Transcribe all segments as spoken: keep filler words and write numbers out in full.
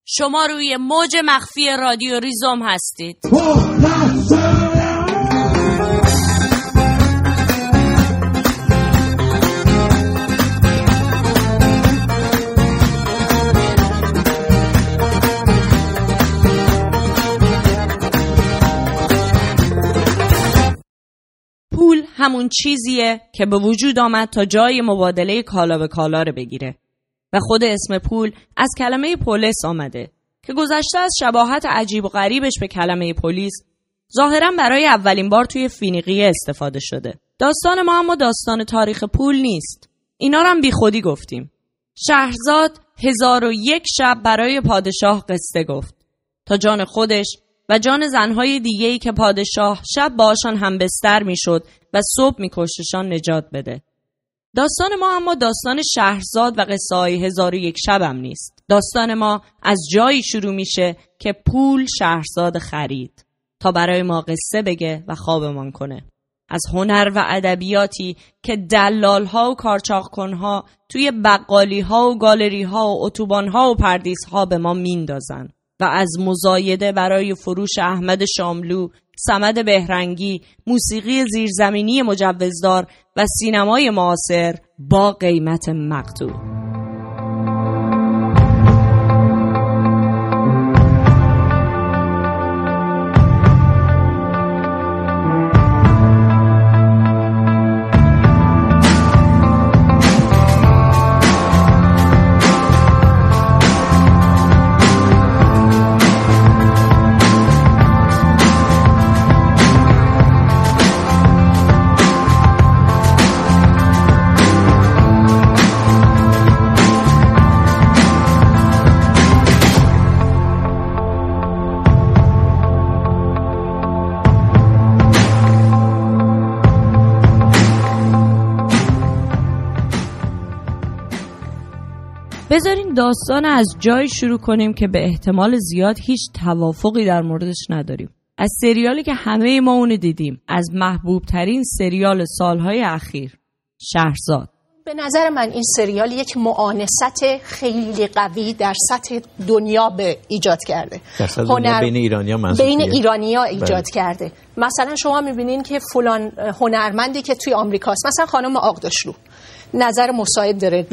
شما روی موج مخفی رادیو ریزوم هستید. پول همون چیزیه که به وجود آمد تا جای مبادله کالا به کالا رو بگیره و خود اسم پول از کلمه پولیس آمده که گذشته از شباهت عجیب و غریبش به کلمه پلیس ظاهراً برای اولین بار توی فینیقیه استفاده شده. داستان ما اما داستان تاریخ پول نیست. اینا رو هم بی خودی گفتیم. شهرزاد هزار و یک شب برای پادشاه قصه گفت تا جان خودش و جان زنهای دیگه‌ای که پادشاه شب باشان هم بستر میشد و صبح میکشتشان نجات بده. داستان ما اما داستان شهرزاد و قصه های هزار و یک شب هم نیست. داستان ما از جایی شروع میشه که پول شهرزاد خرید تا برای ما قصه بگه و خوابمان کنه. از هنر و ادبیاتی که دلال‌ها و کارچاق‌کن‌ها توی بقالی‌ها و گالری‌ها و اتوبان‌ها و پردیس‌ها به ما میندازن و از مزایده برای فروش احمد شاملو، صمد بهرنگی، موسیقی زیرزمینی مجوزدار و سینمای معاصر با قیمت مقطوع. بذارین داستان از جای شروع کنیم که به احتمال زیاد هیچ توافقی در موردش نداریم. از سریالی که همه ما اون دیدیم، از محبوب ترین سریال سالهای اخیر، شهرزاد. به نظر من این سریال یک معانست خیلی قوی در سطح دنیا به ایجاد کرده. هنر بین ایرانی‌ها منظور بین ایرانی‌ها ایجاد بله. کرده. مثلا شما می‌بینین که فلان هنرمندی که توی آمریکاست، مثلا خانم آغداشلو نظر مساعد داره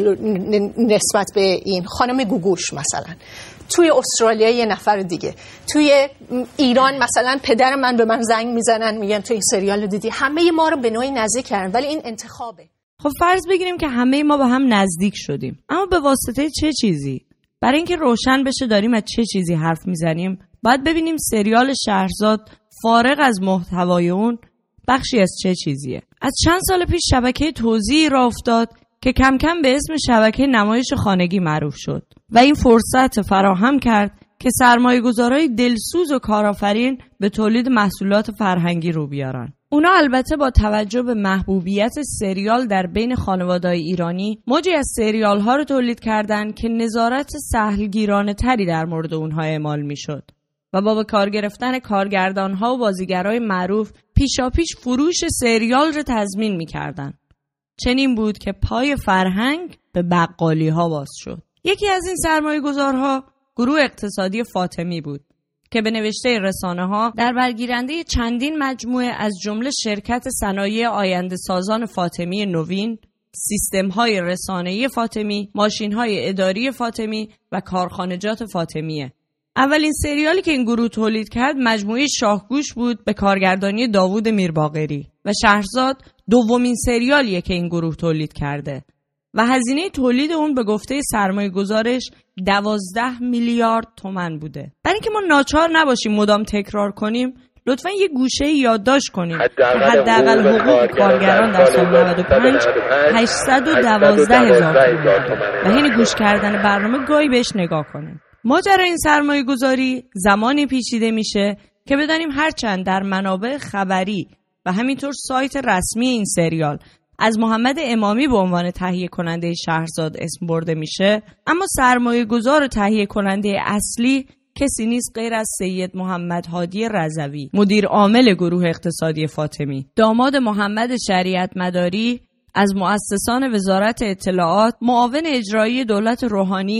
نسبت به این، خانم گوگوش مثلا توی استرالیا یه نفر دیگه، توی ایران مثلا پدر من به من زنگ میزنن میگن تو این سریال رو دیدی. همه ما رو به نوعی نزدیک کردن، ولی این انتخابه. خب فرض بگیریم که همه ما با هم نزدیک شدیم، اما به واسطه چه چیزی؟ برای اینکه روشن بشه داریم از چه چیزی حرف میزنیم باید ببینیم سریال شهرزاد فارغ از محتوای اون بخشی از چه چیزیه. از چند سال پیش شبکه توزیعی راه افتاد که کم کم به اسم شبکه نمایش خانگی معروف شد و این فرصت فراهم کرد که سرمایه‌گذارای دلسوز و کارآفرین به تولید محصولات فرهنگی رو بیارن. اونا البته با توجه به محبوبیت سریال در بین خانواده‌های ایرانی موجی از سریال ها رو تولید کردن که نظارت سهلگیرانه تری در مورد اونها اعمال میشد و با به کار گرفتن کارگردان ها و بازیگرای معروف پیشاپیش فروش سریال رو تضمین میکردن. چنین بود که پای فرهنگ به بقالی ها باز شد. یکی از این سرمایه گذارها گروه اقتصادی فاطمی بود که به نوشته رسانه ها در برگیرنده چندین مجموعه از جمله شرکت صنایع آینده سازان فاطمی نوین، سیستم های رسانه‌ای فاطمی، ماشین های اداری فاطمی و کارخانجات فاطمیه. اولین سریالی که این گروه تولید کرد مجموعه شاهگوش بود به کارگردانی داوود میرباقری و شهرزاد دومین سریالیه که این گروه تولید کرده و هزینه تولید اون به گفته سرمایه گذارش دوازده میلیارد تومان بوده. برای اینکه ما ناچار نباشیم مدام تکرار کنیم لطفاً یه گوشه یادداشت کنیم که حداقل حقوق کارگران در سال نود و پنج هشتصد و دوازده هزار تومان و حین گوش کردن برنامه گاهی بهش نگاه کنیم. ماجرای این سرمایه گذاری زمانی پیچیده میشه که بدانیم هرچند در منابع خبری و همینطور سایت رسمی این سریال از محمد امامی به عنوان تهیه کننده شهرزاد اسم برده میشه، اما سرمایه گذار و تهیه کننده اصلی کسی نیست غیر از سید محمد هادی رضوی، مدیر عامل گروه اقتصادی فاطمی، داماد محمد شریعت مداری، از مؤسسان وزارت اطلاعات، معاون اجرایی دولت روحانی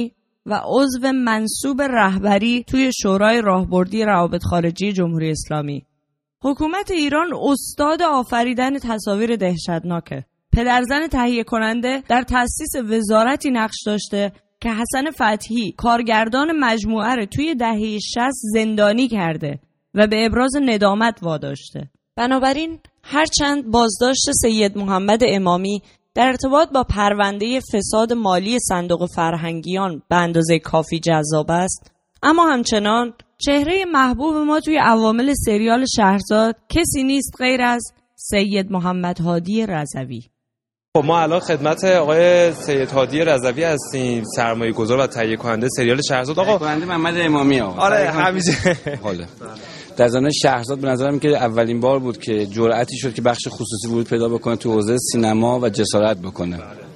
و عضو منصوب رهبری توی شورای راهبردی روابط خارجی جمهوری اسلامی. حکومت ایران استاد آفریدن تصاویر دهشتناکه. پدرزن تهیه کننده در تأسیس وزارتی نقش داشته که حسن فتحی کارگردان مجموعه رو توی دهه شصت زندانی کرده و به ابراز ندامت واداشته. بنابراین هرچند بازداشت سید محمد امامی در ارتباط با پرونده فساد مالی صندوق فرهنگیان به اندازه کافی جذاب است، اما همچنان چهره محبوب ما توی عوامل سریال شهرزاد کسی نیست غیر از سید محمد هادی رضوی. خب ما الان خدمت آقای سید هادی رضوی هستیم، سرمایه گذار و تهیه کننده سریال شهرزاد. آقا کننده محمد امامی. آقا آره همیشه حالا در زمان شهرزاد به نظرم که اولین بار بود که جرأتی شد که بخش خصوصی ورود پیدا بکنه تو حوزه سینما و جسارت بکنه.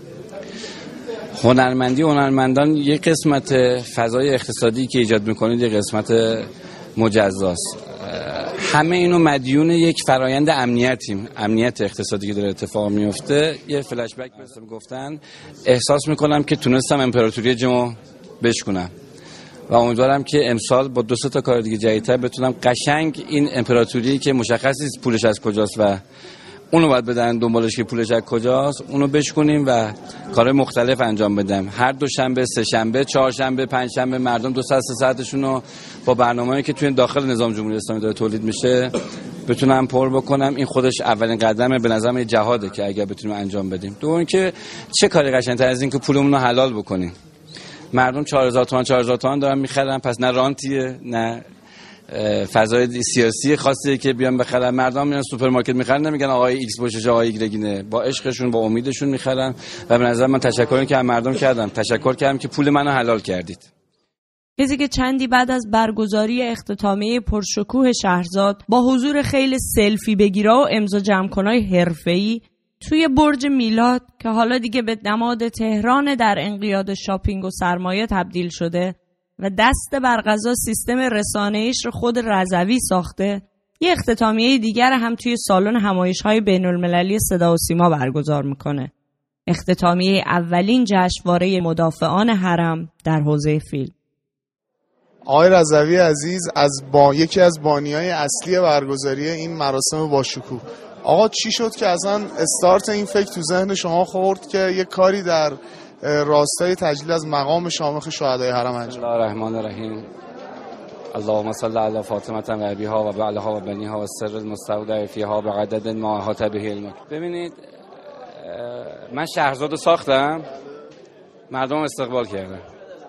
هنرمندی هنرمندان یک قسمت فضای اقتصادی که ایجاد میکنید یک قسمت مجزاست. همه اینو مدیون یک فرایند امنیتیم، امنیت اقتصادی که داره اتفاق میفته. یه فلش بک مثلا گفتن احساس میکنم که تونستم امپراتوری جمو بشکنم و امیدوارم که امسال با دو سه تا کار دیگه جدیدتر بتونم قشنگ این امپراتوری که مشخص نیست پولش از کجاست و اونو باید بدن دنبالش که پولش از کجاست، اونو بشکنیم و کارهای مختلف انجام بدم. هر دوشنبه، سه شنبه، چهارشنبه، پنج شنبه مردم دو ساعت سه ساعتشون رو با برنامه‌ای که توی داخل نظام جمهوری اسلامی داره تولید میشه بتونم پر بکنم. این خودش اولین قدمه به نظرم، جهاده که اگر بتونیم انجام بدیم. دوم که چه کاری قشنگ‌تر از این که پولمون رو حلال بکنیم. مردم چهار هزار تومان چهار هزار تومان دارن میخرن، پس نه رانتیه نه فضای سیاسی خاصی که بیان بخرن. مردم میرن سوپرمارکت میخرن، نمیگن آقای ایکس باشه آقای ایگرگینه، با عشقشون با امیدشون میخرن. و به نظر من تشکری که از مردم کردم، تشکر کردم که پول منو حلال کردید. کسی که چندی بعد از برگزاری اختتامیه پرشکوه شهرزاد با حضور خیلی سلفی بگیرا و امضا جمع کنای حرفه‌ای توی برج میلاد که حالا دیگه به نماد تهران در انقیاد شاپینگ و سرمایه تبدیل شده و دست بر قضا سیستم رسانه‌ایش رو خود رضوی ساخته، یه اختتامیه دیگر هم توی سالن همایش‌های بین‌المللی صدا و سیما برگزار میکنه. اختتامیه اولین جشنواره مدافعان حرم در حوزه فیلم. آقای رضوی عزیز از با یکی از بانیای اصلی برگزاری این مراسم باشکوه، آقا چی شد که اصلا استارت این فکر تو ذهن شما خورد که یه کاری در راستای تجلیل از مقام شامخ شهدای حرم انجام؟ بسم الله الرحمن الرحیم. اللهم صل علی فاطمه و ابیها و بعلها و بنیها و سر المستودع فیها بعدد ما احاط به علمک. ببینید من شهرزاد رو ساختم، مردم استقبال کردن.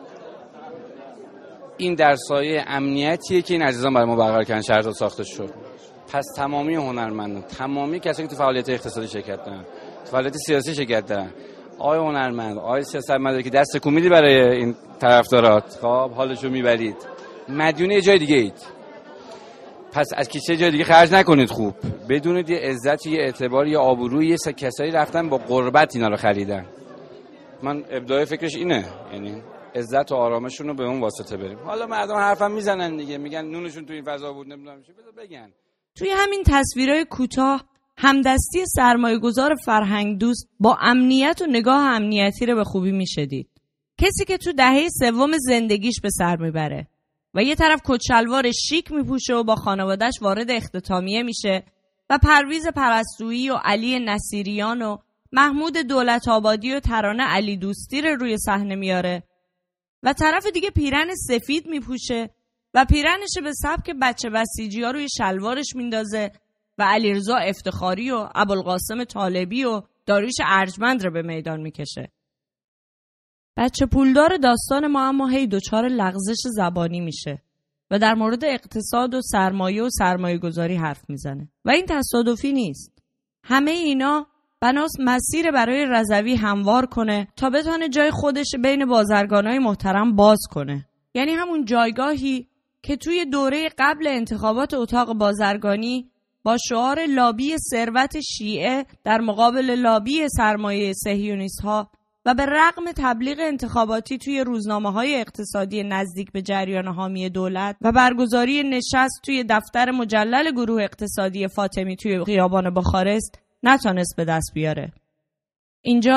این در سایه امنیتیه که این عزیزان برای ما برقرار کردن. شهرزاد ساخته شد، پس تمامی هنرمندان، تمامی کسایی که تو فعالیت اقتصادی شرکت دارن، تو فعالیت سیاسی شرکت دارن، آقای هنرمند، آقای سیاستمدار که دست کومیدی برای این طرفدارات، خب حالشو میبرید، مدیون یه جای دیگه اید. پس از کیسه جای دیگه خرج نکنید. خوب بدونید یه عزت، یه اعتبار، یه آبروی، یه کسایی رفتن با قربت اینا رو خریدن. من ابداع فکرش اینه، یعنی عزت و آرامشون رو به اون واسطه بریم. حالا مردم حرفم میزنن دیگه، میگن نونشون تو این فضا بود، نمیدونم چی، بذار بگن. توی همین تصویرهای کوتاه همدستی سرمایه‌گذار فرهنگ دوست با امنیت و نگاه امنیتی رو به خوبی میشدید. کسی که تو دهه سوم زندگیش به سر میبره و یه طرف کتشلوار شیک میپوشه و با خانواده‌اش وارد اختتامیه میشه و پرویز پرستویی و علی نصیریان و محمود دولت آبادی و ترانه علی دوستی رو روی صحنه میاره و طرف دیگه پیرن سفید میپوشه و پیرنش به سبک بچه بسیجی‌ها روی شلوارش میندازه و علیرضا افتخاری و ابوالقاسم طالبی و داریوش ارجمند رو به میدان میکشه. بچه پولدار داستان ما اما هی دوچار لغزش زبانی میشه و در مورد اقتصاد و سرمایه و سرمایه گذاری حرف میزنه و این تصادفی نیست. همه اینا بناس مسیر برای رضوی هموار کنه تا بتونه جای خودش بین بازرگانای محترم باز کنه. یعنی همون جایگاهی که توی دوره قبل انتخابات اتاق بازرگانی با شعار لابی ثروت شیعه در مقابل لابی سرمایه صهیونیست ها و به رغم تبلیغ انتخاباتی توی روزنامه‌های اقتصادی نزدیک به جریان حامی دولت و برگزاری نشست توی دفتر مجلل گروه اقتصادی فاطمی توی خیابان بخارست نتونست به دست بیاره. اینجاست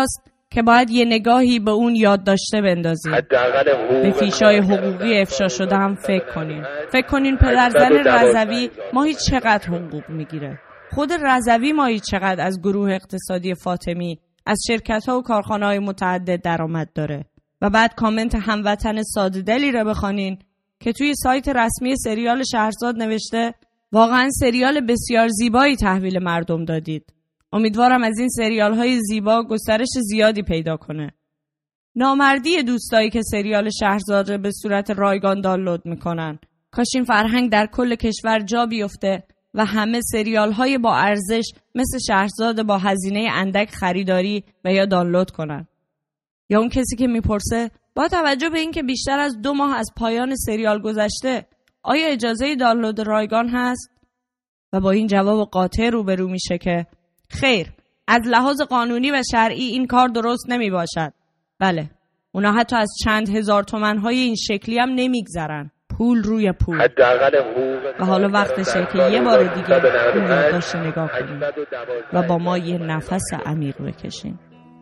که باید یه نگاهی به اون یاد داشته بندازیم. به فیشای حقوقی افشا شده هم فکر کنین. فکر کنین پدرزن رضوی ماهی چقدر حقوق میگیره. خود رضوی ماهی چقدر از گروه اقتصادی فاطمی، از شرکت‌ها و کارخانه‌های متعدد درآمد داره. و بعد کامنت هموطن ساده‌دلی رو بخونین که توی سایت رسمی سریال شهرزاد نوشته واقعا سریال بسیار زیبایی تحویل مردم دادید. امیدوارم از این سریال های زیبا گسترش زیادی پیدا کنه. نامردی دوستایی که سریال شهرزاد رو به صورت رایگان دانلود میکنن. کاش این فرهنگ در کل کشور جا بیفته و همه سریال های با ارزش مثل شهرزاد با هزینه اندک خریداری و یا دانلود کنن. یا اون کسی که میپرسه با توجه به این که بیشتر از دو ماه از پایان سریال گذشته آیا اجازه دانلود رایگان هست؟ و با این جواب قاطع روبرو میشه که خیر، از لحاظ قانونی و شرعی این کار درست نمی باشد. بله، اونا حتی از چند هزار تومن‌های این شکلی هم نمیگذرن. پول روی پول. و حالا وقتشه که یه بار دیگه این یادداشت نگاه کنیم و با ما یه نفس عمیق بکشیم.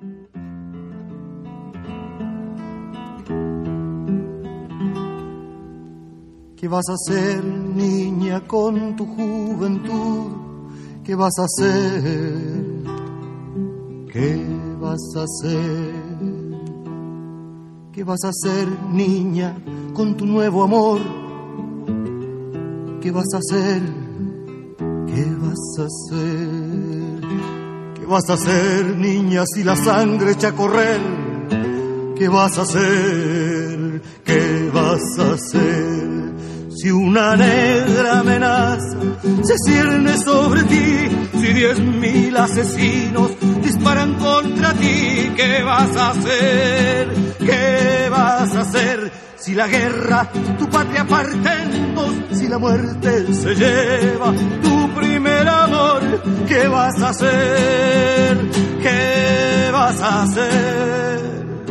¿Qué vas a hacer, niña, con tu juventud? ¿Qué vas a hacer? ¿Qué vas a hacer? ¿Qué vas a hacer, niña, con tu nuevo amor? ¿Qué vas a hacer? ¿Qué vas a hacer? ¿Qué vas a hacer, niña, si la sangre echa a correr? ¿Qué vas a hacer? ¿Qué vas a hacer? Si una negra amenaza se cierne sobre ti, si diez mil asesinos disparan contra ti, ¿qué vas a hacer? ¿Qué vas a hacer? Si la guerra tu patria parte en dos, si la muerte se lleva tu primer amor, ¿qué vas a hacer? ¿Qué vas a hacer?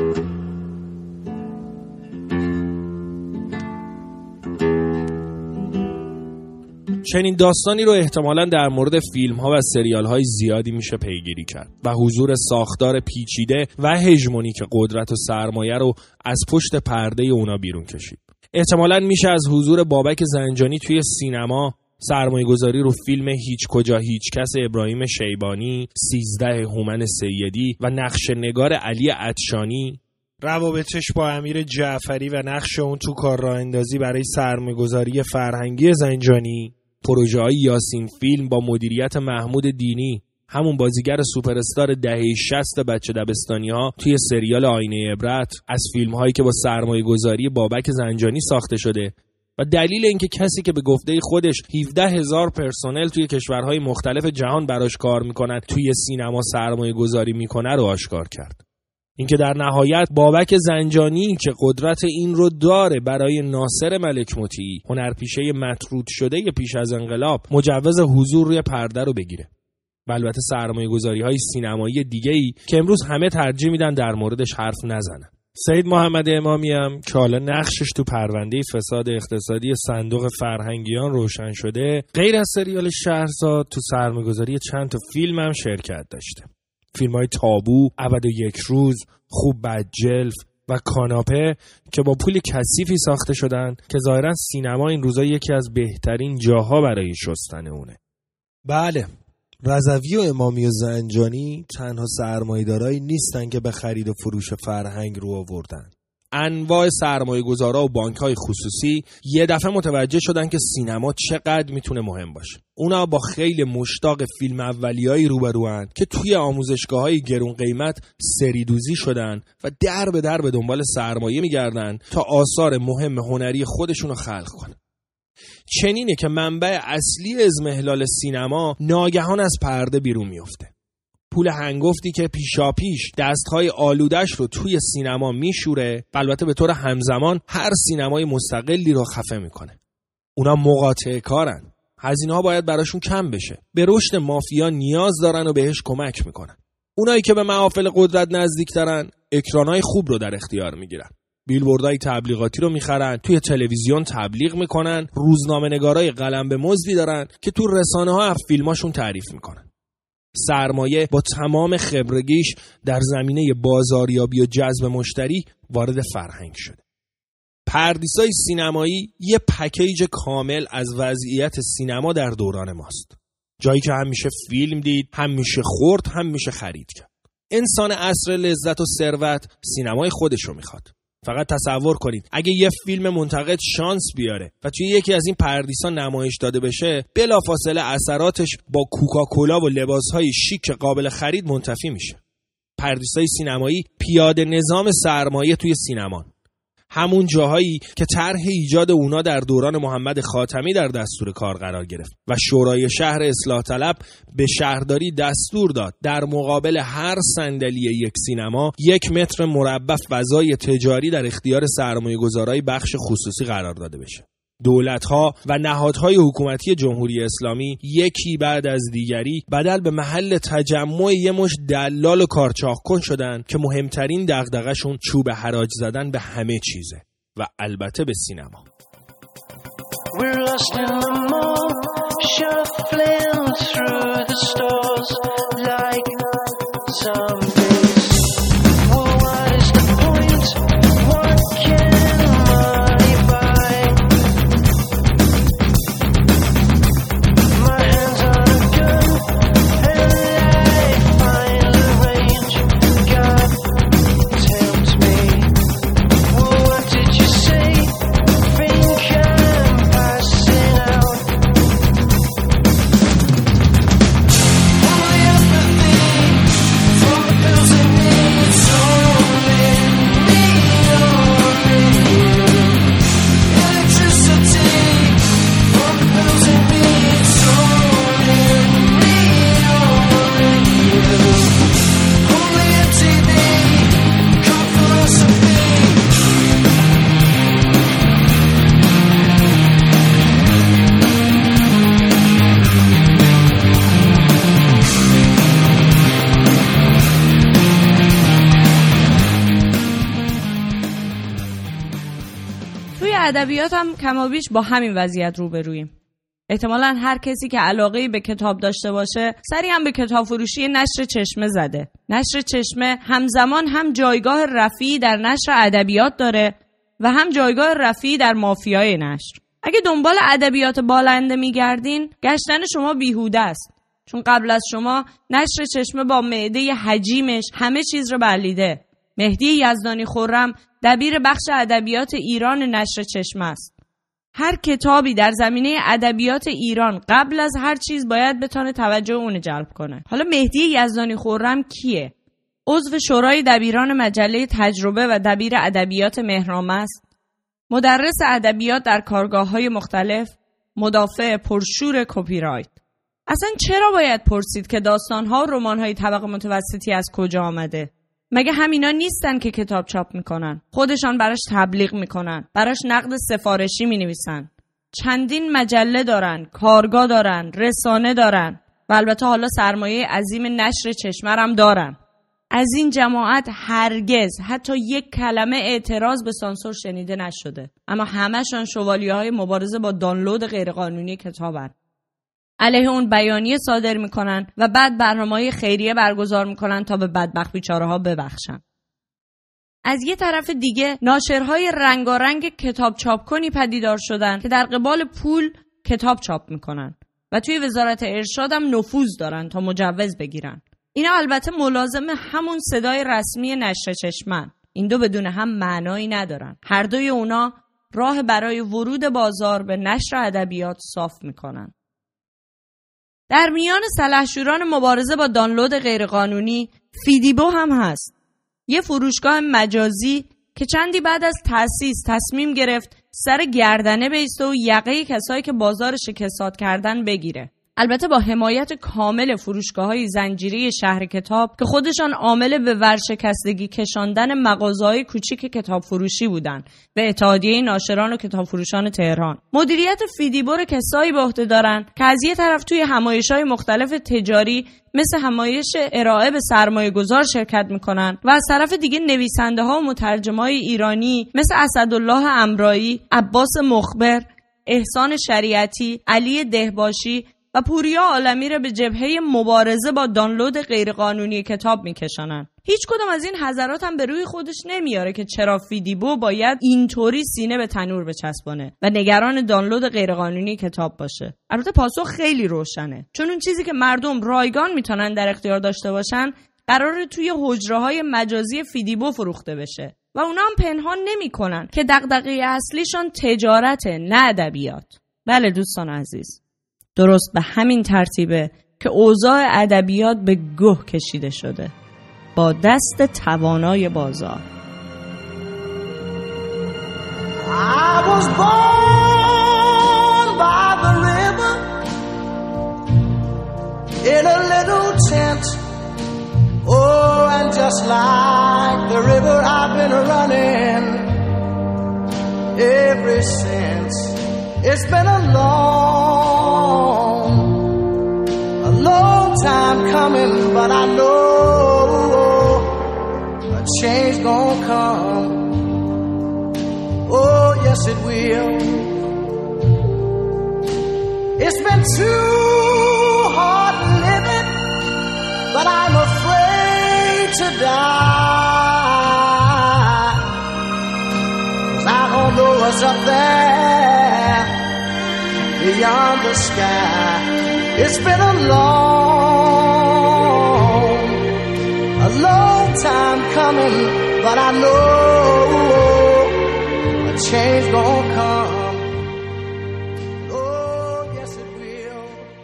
چنین داستانی رو احتمالاً در مورد فیلم‌ها و سریال‌های زیادی میشه پیگیری کرد و حضور ساختار پیچیده و هژمونیک قدرت و سرمایه رو از پشت پرده اونا بیرون کشید. احتمالاً میشه از حضور بابک زنجانی توی سینما، سرمایه‌گذاری رو فیلم هیچ کجا هیچ کس ابراهیم شیبانی، سیزده هومن سیدی و نقش نگار علی عطشانی، روابطش با امیر جعفری و نقش اون تو کار راه اندازی برای سرمایه‌گذاری فرهنگی زنجانی، پروژه های یاسین فیلم با مدیریت محمود دینی، همون بازیگر سوپر استار دهه شصت بچه دبستانی ها توی سریال آینه عبرت، از فیلم هایی که با سرمایه گذاری بابک زنجانی ساخته شده و دلیل اینکه کسی که به گفته خودش هفده هزار پرسنل توی کشورهای مختلف جهان براش کار میکنن توی سینما سرمایه گذاری میکنه رو آشکار کرد. اینکه در نهایت بابک زنجانی که قدرت این رو داره برای ناصر ملک مطیعی، هنرپیشه مطرود شده پیش از انقلاب، مجوز حضور روی پرده رو بگیره. و البته سرمایه‌گذاری‌های سینمایی دیگه‌ای که امروز همه ترجیح میدن در موردش حرف نزنن. سید محمد امامی هم که حالا نقشش تو پرونده فساد اقتصادی صندوق فرهنگیان روشن شده، غیر از سریال شهرزاد تو سرمایه‌گذاری چند تا فیلم هم شرکت داشته. فیلم‌های تابو، ابد و یک روز، خوب بد جلف و کاناپه که با پول کثیفی ساخته شدن که ظاهراً سینما این روزا یکی از بهترین جاها برای شستن اونه. بله، رضوی و امامی و زنجانی تنها سرمایه‌دارایی نیستن که به خرید و فروش فرهنگ رو آوردن. انواع سرمایه‌گذارا و بانک‌های خصوصی یه دفعه متوجه شدن که سینما چقدر میتونه مهم باشه. اونا با خیلی مشتاق فیلم اولیایی روبروان که توی آموزشگاه‌های گرون قیمت سریدوزی شدن و در به در به دنبال سرمایه میگردن تا آثار مهم هنری خودشونو خلق کنن. چنینه که منبع اصلی اضمحلال سینما ناگهان از پرده بیرون میفته. پول هنگفتی که پیشا پیش دستهای آلودش رو توی سینما میشوره، البته به طور همزمان هر سینمای مستقلی رو خفه میکنه. اونا مقاطعه کارن. هزینه ها باید براشون کم بشه. به رشد مافیا نیاز دارن و بهش کمک میکنن. اونایی که به محافل قدرت نزدیک دارن، اکرانای خوب رو در اختیار میگیرن. بیلبوردهای تبلیغاتی رو میخرن، توی تلویزیون تبلیغ میکنن، روزنامه‌نگارای قلم به مزدی دارن که تو رسانه ها از فیلماشون تعریف میکنن. سرمایه با تمام خبرگیش در زمینه بازاریابی و جذب مشتری وارد فرهنگ شده. پردیسای سینمایی یه پکیج کامل از وضعیت سینما در دوران ماست. جایی که هم میشه فیلم دید، هم میشه خورد، هم میشه خرید کرد. انسان عصر لذت و ثروت سینمای خودش رو میخواد. فقط تصور کنید اگه یه فیلم منتقد شانس بیاره و توی یکی از این پردیسا نمایش داده بشه، بلافاصله اثراتش با کوکاکولا و لباسهای شیک قابل خرید منتفی میشه. پردیسای سینمایی پیاده نظام سرمایه توی سینمان، همون جاهایی که طرح ایجاد اونا در دوران محمد خاتمی در دستور کار قرار گرفت و شورای شهر اصلاح طلب به شهرداری دستور داد در مقابل هر صندلی یک سینما یک متر مربع فضای تجاری در اختیار سرمایه‌گذارای بخش خصوصی قرار داده بشه. دولت‌ها و نهادهای حکومتی جمهوری اسلامی یکی بعد از دیگری بدل به محل تجمع یه مش دلال و کارچاخ‌کن شدن که مهمترین دغدغه‌شون چوب حراج زدن به همه چیزه و البته به سینما. ادبیات هم کمابیش با همین وضعیت روبرویم. احتمالاً هر کسی که علاقه‌ای به کتاب داشته باشه سری هم به کتاب فروشی نشر چشمه زده. نشر چشمه همزمان هم جایگاه رفیعی در نشر ادبیات داره و هم جایگاه رفیعی در مافیای نشر. اگه دنبال ادبیات بالنده میگردین، گشتن شما بیهوده است، چون قبل از شما نشر چشمه با معده حجیمش همه چیز رو بلعیده. مهدی یزدانی خرم دبیر بخش ادبیات ایران نشر چشمه است. هر کتابی در زمینه ادبیات ایران قبل از هر چیز باید بتونه توجه اون جلب کنه. حالا مهدی یزدانی خرم کیه؟ عضو شورای دبیران مجله تجربه و دبیر ادبیات مهرنامه است. مدرس ادبیات در کارگاه‌های مختلف، مدافع پرشور کپی رایت. اصلا چرا باید پرسید که داستان‌ها و رمان‌های طبقه متوسطی از کجا آمده؟ مگه همینا نیستن که کتاب چاپ میکنن؟ خودشان براش تبلیغ میکنن، براش نقد سفارشی مینویسن، چندین مجله دارن، کارگاه دارن، رسانه دارن و البته حالا سرمایه عظیم نشر چشمه هم دارن. از این جماعت هرگز حتی یک کلمه اعتراض به سانسور شنیده نشده، اما همشان شوالیه‌های مبارزه با دانلود غیرقانونی کتابن. علیه اون بیانیه صادر میکنن و بعد برنامه‌های خیریه برگزار میکنن تا به بدبخت بیچاره‌ها ببخشن. از یه طرف دیگه ناشرهای رنگارنگ کتاب چاپ کنی پدیدار شدن که در قبال پول کتاب چاپ میکنن و توی وزارت ارشاد هم نفوذ دارن تا مجوز بگیرن. اینا البته ملازم همون صدای رسمی نشر چشمن. این دو بدون هم معنایی ندارن. هر دوی اونا راه برای ورود بازار به نشر ادبیات صاف میکنن. در میان سلحشوران مبارزه با دانلود غیرقانونی فیدیبو هم هست. یه فروشگاه مجازی که چندی بعد از تأسیس تصمیم گرفت سر گردنه بیسته و یقه کسایی که بازارش کساد کردن بگیره. البته با حمایت کامل فروشگاه‌های زنجیره شهر کتاب که خودشان عامل به ورشکستگی کشاندن مغازه‌های کوچیک کتاب فروشی بودن به اتحادیه ناشران و کتاب فروشان تهران. مدیریت فیدیبو رو کسایی به عهده دارن که از یه طرف توی همایش‌های مختلف تجاری مثل همایش ارائه به سرمایه‌گذار شرکت میکنن و از طرف دیگه نویسنده‌ها و مترجمای ایرانی مثل اسدالله امرایی، عباس مخبر، احسان شریعتی، علی دهباشی و پوریا عالمی را به جبهه مبارزه با دانلود غیرقانونی کتاب میکشانن. هیچ کدام از این حضرات هم به روی خودش نمیاره که چرا فیدیبو باید اینطوری سینه به تنور بچسبانه و نگران دانلود غیرقانونی کتاب باشه. البته پاسخ خیلی روشنه، چون اون چیزی که مردم رایگان میتونن در اختیار داشته باشن قراره توی حجره‌های مجازی فیدیبو فروخته بشه و اونا هم پنهان نمی‌کنن که دغدغه اصلیشون تجارته، نه ادبیات. بله دوستان عزیز، درست به همین ترتیبه که اوضاع ادبیات به گه کشیده شده با دست توانای بازار. I was born by the river in a little tent. Oh, and just like the river I've been running ever since. It's been a long, a long time coming, but I know a change gonna come. Oh, yes it will. It's been too hard living, but I'm afraid to die, 'cause I don't know what's up there beyond the sky. It's been a long, a long time coming, but I know a change gonna come. Oh, yes it will.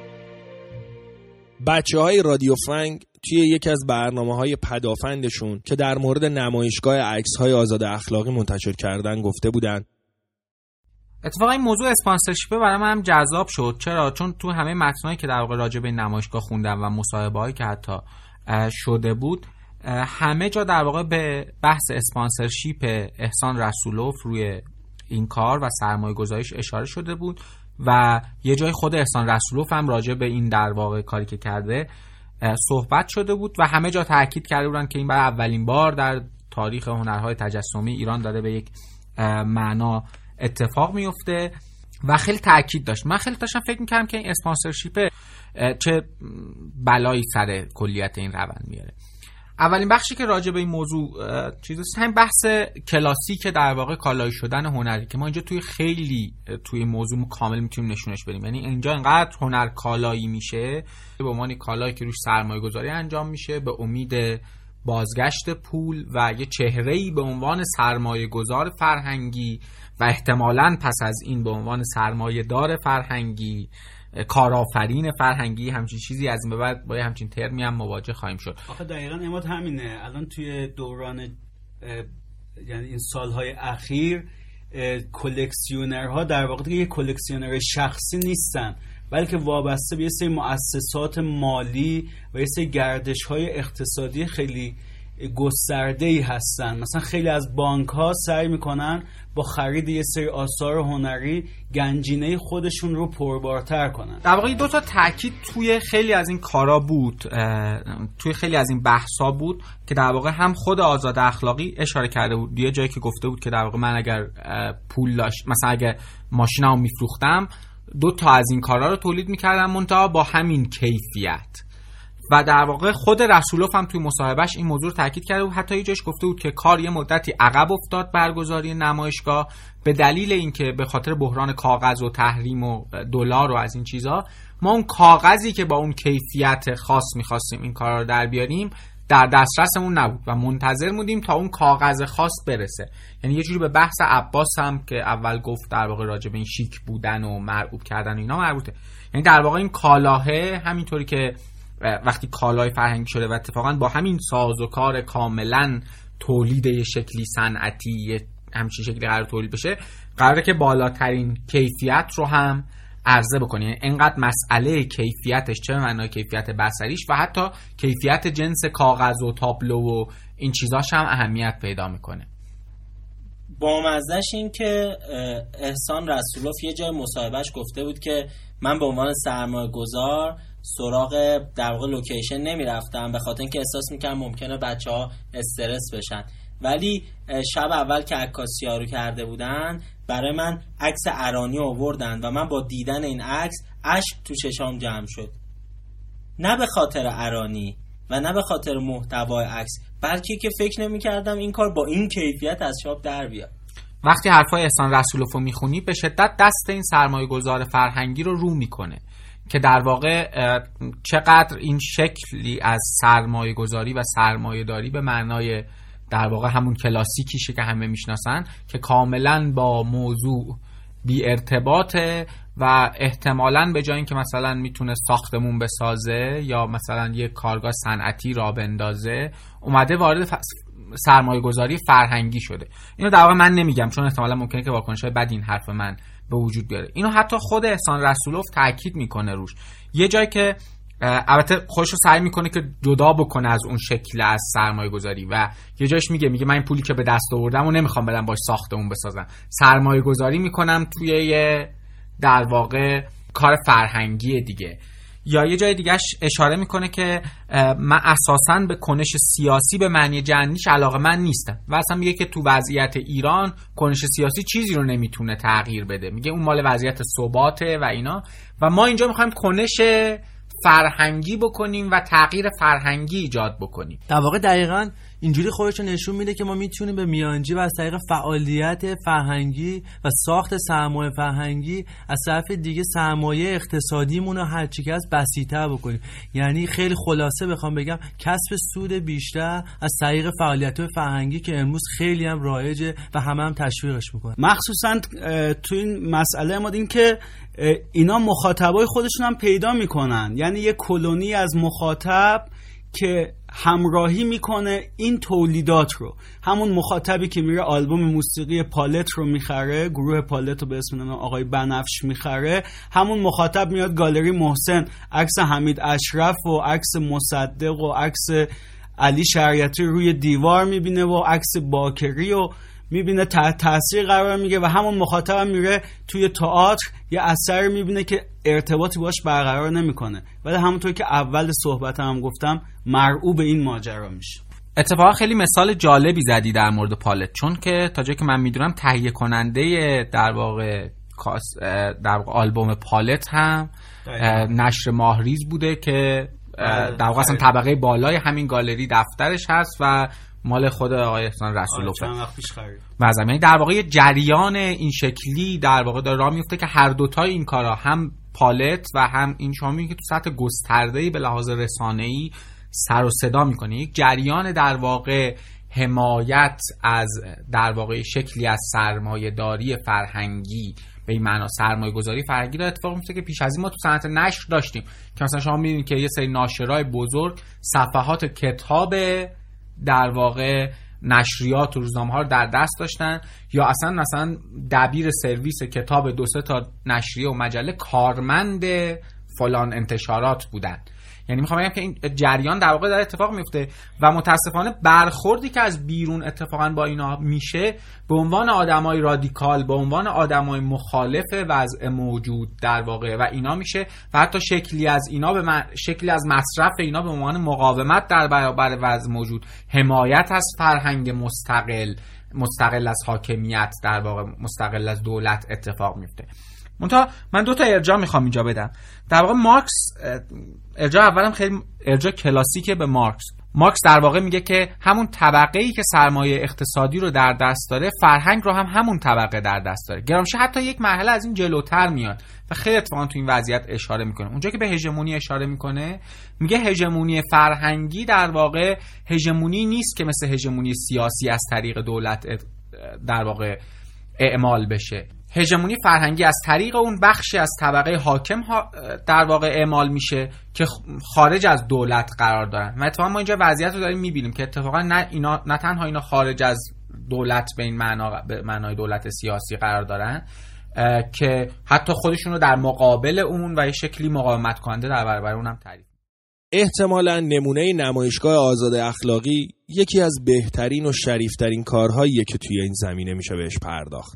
بچه های رادیو فنگ توی یکی از برنامه‌های پدافندشون که در مورد نمایشگاه عکس‌های آزاد اخلاقی منتشر کردن گفته بودن اتفاقا این موضوع اسپانسرشیپ برای من هم جذاب شد. چرا؟ چون تو همه متنایی که در واقع راجع به نمایشگاه خوندم و مصاحبه‌هایی که حتی شده بود، همه جا در واقع به بحث اسپانسرشیپ احسان رسولوف روی این کار و سرمایه گذاریش اشاره شده بود و یه جای خود احسان رسولوف هم راجع به این در واقع کاری که کرده صحبت شده بود و همه جا تاکید کرده بودن که این برای اولین بار در تاریخ هنرهای تجسمی ایران داره به یک معنا اتفاق میفته و خیلی تاکید داشت. من خیلی داشتم فکر میکردم که این اسپانسرشیپ چه بلایی سر کلیت این روند میاره. اولین بخشی که راجع به این موضوع چیزاست همین بحث کلاسیک در واقع کالایی شدن هنری که ما اینجا توی خیلی توی موضوع کامل میتونیم نشونش بدیم. یعنی اینجا اینقدر هنر کالایی میشه به عنوان کالایی که روش سرمایه گذاری انجام میشه به امید بازگشت پول و یه چهره‌ای به عنوان سرمایه گذار فرهنگی و احتمالاً پس از این به عنوان سرمایه دار فرهنگی، کارآفرین فرهنگی، همچین چیزی از این به بعد با همچین ترمی هم مواجه خواهیم شد. آخه دقیقاً اماد همینه. الان توی دوران یعنی این سالهای اخیر کلکسیونرها در واقع دیگه یه کلکسیونر شخصی نیستن، بلکه وابسته به یه سری مؤسسات مالی و یه سری گردش‌های اقتصادی خیلی گسترده‌ای هستن. مثلا خیلی از بانک‌ها سعی می‌کنن با خرید یه سری آثار هنری گنجینه خودشون رو پربارتر کنن. در واقع دو تا تاکید توی خیلی از این کارا بود، توی خیلی از این بحثا بود که در واقع هم خود آزاد اخلاقی اشاره کرده بود. یه جایی که گفته بود که در واقع من اگر پول داشت، مثلا اگه ماشینمو میفروختم، دو تا از این کارا رو تولید می‌کردم منتها با همین کیفیت. و در واقع خود رسولوف هم توی مصاحبهش این موضوع رو تاکید کرده بود. حتی یه جاش گفته بود که کار یه مدتی عقب افتاد برگزاری نمایشگاه به دلیل اینکه به خاطر بحران کاغذ و تحریم و دلار و از این چیزا ما اون کاغذی که با اون کیفیت خاص می‌خواستیم این کارا رو در بیاریم در دسترسمون نبود و منتظر بودیم تا اون کاغذ خاص برسه. یعنی یه جوری به بحث عباس هم که اول گفت در واقع راجع به این شیک بودن و مرعوب کردن و اینا مربوطه. یعنی در واقع این کالاه همینطوری که وقتی کالای فرهنگی شده و اتفاقا با همین سازوکار کاملا تولید یه شکلی صنعتی همچین شکلی قرار تولید بشه، قراره که بالاترین کیفیت رو هم عرضه بکنه. یعنی اینقدر مسئله کیفیتش، چه معنای کیفیت بصریش و حتی کیفیت جنس کاغذ و تابلو و این چیزاش هم اهمیت پیدا میکنه. با مزدش این که احسان رسولوف یه جای مصاحبهش گفته بود که من به عنوان سرمایه گذار سراغ در واقع لوکیشن نمی رفتم به خاطر اینکه احساس میکنم ممکنه بچه ها استرس بشن ولی شب اول که عکاسی‌ها رو کرده بودن برای من عکس ارانی آوردن و من با دیدن این عکس اشک تو چشام جمع شد. نه به خاطر ارانی و نه به خاطر محتوای عکس، بلکه که فکر نمی‌کردم این کار با این کیفیت از شاب در بیاد. وقتی حرفای احسان رسولوف رو میخونی به شدت دست این سرمایه گذار فرهنگی رو رو میکنه که در واقع چقدر این شکلی از سرمایه گذاری و سرمایه داری به معنای در واقع همون کلاسیکیشه که همه میشناسن که کاملا با موضوع بی ارتباطه و احتمالاً به جای اینکه مثلا میتونه ساختمون بسازه یا مثلا یه کارگاه صنعتی را بندازه اومده وارد ف... سرمایه گذاری فرهنگی شده. اینو در واقع من نمیگم چون احتمالاً ممکنه که واکنش‌های بد این حرف من به وجود بیاره. اینو حتی خود احسان رسولوف تاکید میکنه روش. یه جایی که البته خودش رو سعی میکنه که جدا بکنه از اون شکل از سرمایه گذاری و یه جایش میگه میگه من این پولی که به دست آوردم و نمیخوام بدم باش ساختمون بسازم، سرمایه گذاری میکنم توی یه در واقع کار فرهنگی دیگه. یا یه جای دیگهش اشاره میکنه که من اساساً به کنش سیاسی به معنی جنیش علاقه من نیستم و اصلا میگه که تو وضعیت ایران کنش سیاسی چیزی رو نمیتونه تغییر بده، میگه اون مال وضعیت ثباته و اینا و ما اینجا میخوایم کنش فرهنگی بکنیم و تغییر فرهنگی ایجاد بکنیم. در واقع دقیقاً اینجوری خودش رو نشون میده که ما میتونیم به میانجی و از طریق فعالیت فرهنگی و ساخت سرمایه فرهنگی از طرف دیگه سرمایه اقتصادیمون رو هر چی که از بسیط‌تر بکنیم. یعنی خیلی خلاصه بخوام بگم کسب سود بیشتر از طریق فعالیت‌های فرهنگی که امروز خیلی هم رایجه و همه هم تشویقش میکنن. مخصوصاً تو این مسئله ما این که اینا مخاطبای خودشون هم پیدا میکنن، یعنی یه کلونی از مخاطب که همراهی میکنه این تولیدات رو. همون مخاطبی که میره آلبوم موسیقی پالت رو میخره، گروه پالت رو به اسم آقای بنفش میخره، همون مخاطب میاد گالری محسن عکس حمید اشرف و عکس مصدق و عکس علی شریعتی روی دیوار میبینه و عکس باکری و میبینه تحت تاثیر قرار میگه و همون مخاطب هم میره توی تئاتر یه اثر میبینه که ارتباطی باش برقرار نمیکنه، ولی همونطور که اول صحبتم هم گفتم مرعوب این ماجرا میشه. اتفاقا خیلی مثال جالبی زدی در مورد پالت، چون که تا جایی که من میدونم تهیه کننده در واقع در واقع آلبوم پالت هم نشر ماهریز بوده که در واقع اصلا طبقه بالای همین گالری دفترش هست و مال خود آقای احسان رسولوفه. و زمینی در واقع یه جریان این شکلی در واقع داره راه میفته که هر دوتای این کارا، هم پالت و هم این شما میگید که تو سطح گسترده‌ای به لحاظ رسانه‌ای سر و صدا میکنه. یک جریان در واقع حمایت از در واقع شکلی از سرمایه داری فرهنگی به این معنا سرمایه گذاری فرهنگی داره اتفاق میفته که پیش از این ما تو صنعت نشر داشتیم که مثلا شما میبینید که یه سری ناشرای بزرگ صفحات کتاب در واقع نشریات و روزنامه‌ها رو در دست داشتن، یا اصلا مثلا دبیر سرویس کتاب دو سه تا نشریه و مجله کارمند فلان انتشارات بودن. یعنی میخوام بگم که این جریان در واقع داره اتفاق میفته و متاسفانه برخوردی که از بیرون اتفاقا با اینا میشه به عنوان آدمای رادیکال، به عنوان آدمای مخالف وضع موجود در واقع و اینا میشه و حتی شکلی از اینا به من... شکلی از مصرف اینا به عنوان مقاومت در برابر وضع موجود، حمایت از فرهنگ مستقل مستقل از حاکمیت در واقع مستقل از دولت اتفاق میفته. منتها من دو تا ارجاع میخوام اینجا بدم. در واقع مارکس، ارجاع اولم خیلی ارجاع کلاسیکه به مارکس. مارکس در واقع میگه که همون طبقه‌ای که سرمایه اقتصادی رو در دست داره، فرهنگ رو هم همون طبقه در دست داره. گرامشی حتی یک مرحله از این جلوتر میاد و خیلی اتفاقا تو این وضعیت اشاره میکنه. اونجا که به هژمونی اشاره میکنه، میگه هژمونی فرهنگی در واقع هژمونی نیست که مثل هژمونی سیاسی از طریق دولت در واقع اعمال بشه. هژمونی فرهنگی از طریق اون بخشی از طبقه حاکم در واقع اعمال میشه که خارج از دولت قرار دارن و اتفاقا ما اینجا وضعیت رو داریم میبینیم که اتفاقا نه اینا نه تنها اینا خارج از دولت به این معنا به معنای دولت سیاسی قرار دارن که حتی خودشون رو در مقابل اون و یه شکلی مقاومت کننده در برابر اون هم تعریف. احتمالاً نمونه نمایشگاه آزاد اخلاقی یکی از بهترین و شریفترین کارهاییه که توی این زمینه میشه بهش پرداخت.